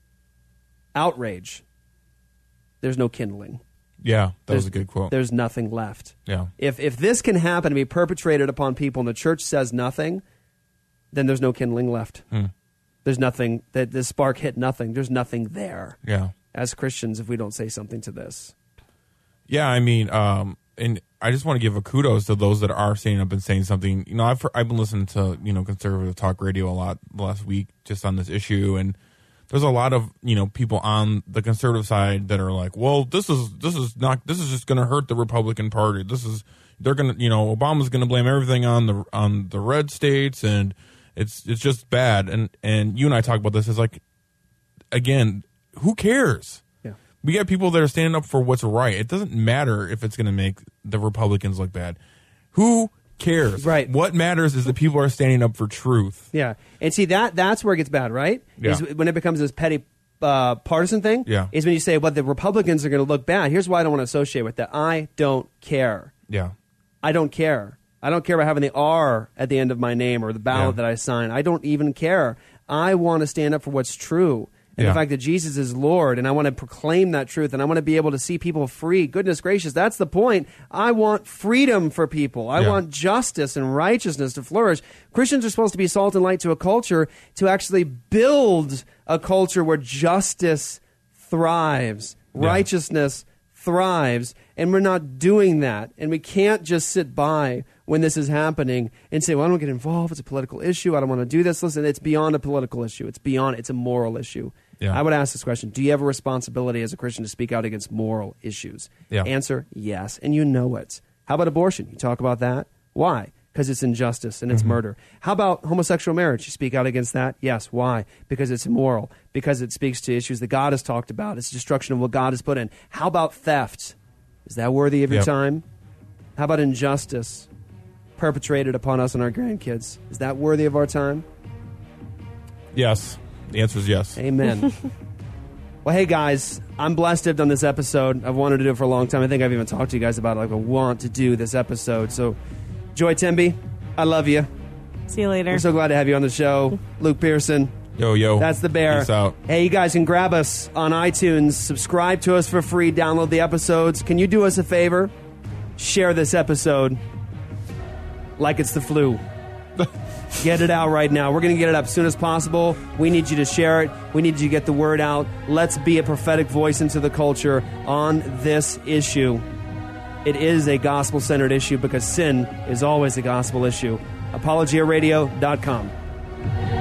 S1: outrage, there's no kindling.
S3: Yeah, that was a good quote.
S1: There's nothing left.
S3: Yeah.
S1: If this can happen to be perpetrated upon people and the church says nothing, then there's no kindling left. There's nothing, that the spark hit nothing. There's nothing there.
S3: Yeah.
S1: As Christians, if we don't say something to this.
S3: Yeah, I mean, and I just want to give a kudos to those that are standing up and saying something. You know, I've been listening to, conservative talk radio a lot the last week just on this issue, and there's a lot of, people on the conservative side that are like, well, this is just going to hurt the Republican Party. They're going to, Obama's going to blame everything on the red states, and it's just bad. And you and I talk about this. It's like, again, who cares? Yeah. We got people that are standing up for what's right. It doesn't matter if it's going to make the Republicans look bad. Who cares? Right. What matters is that people are standing up for truth.
S1: Yeah. And see, that's where it gets bad, right?
S3: Yeah.
S1: Is when it becomes this petty partisan thing.
S3: Yeah.
S1: Is when you say, well, the Republicans are going to look bad. Here's why I don't want to associate with that. I don't care.
S3: Yeah.
S1: I don't care. I don't care about having the R at the end of my name or the ballot that I sign. I don't even care. I want to stand up for what's true. And the fact that Jesus is Lord, and I want to proclaim that truth, and I want to be able to see people free. Goodness gracious, that's the point. I want freedom for people. I want justice and righteousness to flourish. Christians are supposed to be salt and light to a culture, to actually build a culture where justice thrives, righteousness thrives, and we're not doing that. And we can't just sit by when this is happening and say, well, I don't get involved. It's a political issue. I don't want to do this. Listen, it's beyond a political issue. It's a moral issue. Yeah. I would ask this question. Do you have a responsibility as a Christian to speak out against moral issues?
S3: Yeah.
S1: Answer, yes, and you know it. How about abortion? You talk about that. Why? Because it's injustice and it's murder. How about homosexual marriage? You speak out against that? Yes. Why? Because it's immoral. Because it speaks to issues that God has talked about. It's destruction of what God has put in. How about theft? Is that worthy of your time? How about injustice perpetrated upon us and our grandkids? Is that worthy of our time?
S3: Yes. The answer is yes.
S1: Amen. Well, hey, guys, I'm blessed to have done this episode. I've wanted to do it for a long time. I think I've even talked to you guys about it. Like, I want to do this episode. So, Joy Temby, I love you.
S2: See you later.
S1: We're so glad to have you on the show. Luke Pearson.
S3: Yo.
S1: That's the bear.
S3: Peace out.
S1: Hey, you guys can grab us on iTunes. Subscribe to us for free. Download the episodes. Can you do us a favor? Share this episode like it's the flu. Get it out right now. We're going to get it up as soon as possible. We need you to share it. We need you to get the word out. Let's be a prophetic voice into the culture on this issue. It is a gospel-centered issue because sin is always a gospel issue. ApologiaRadio.com.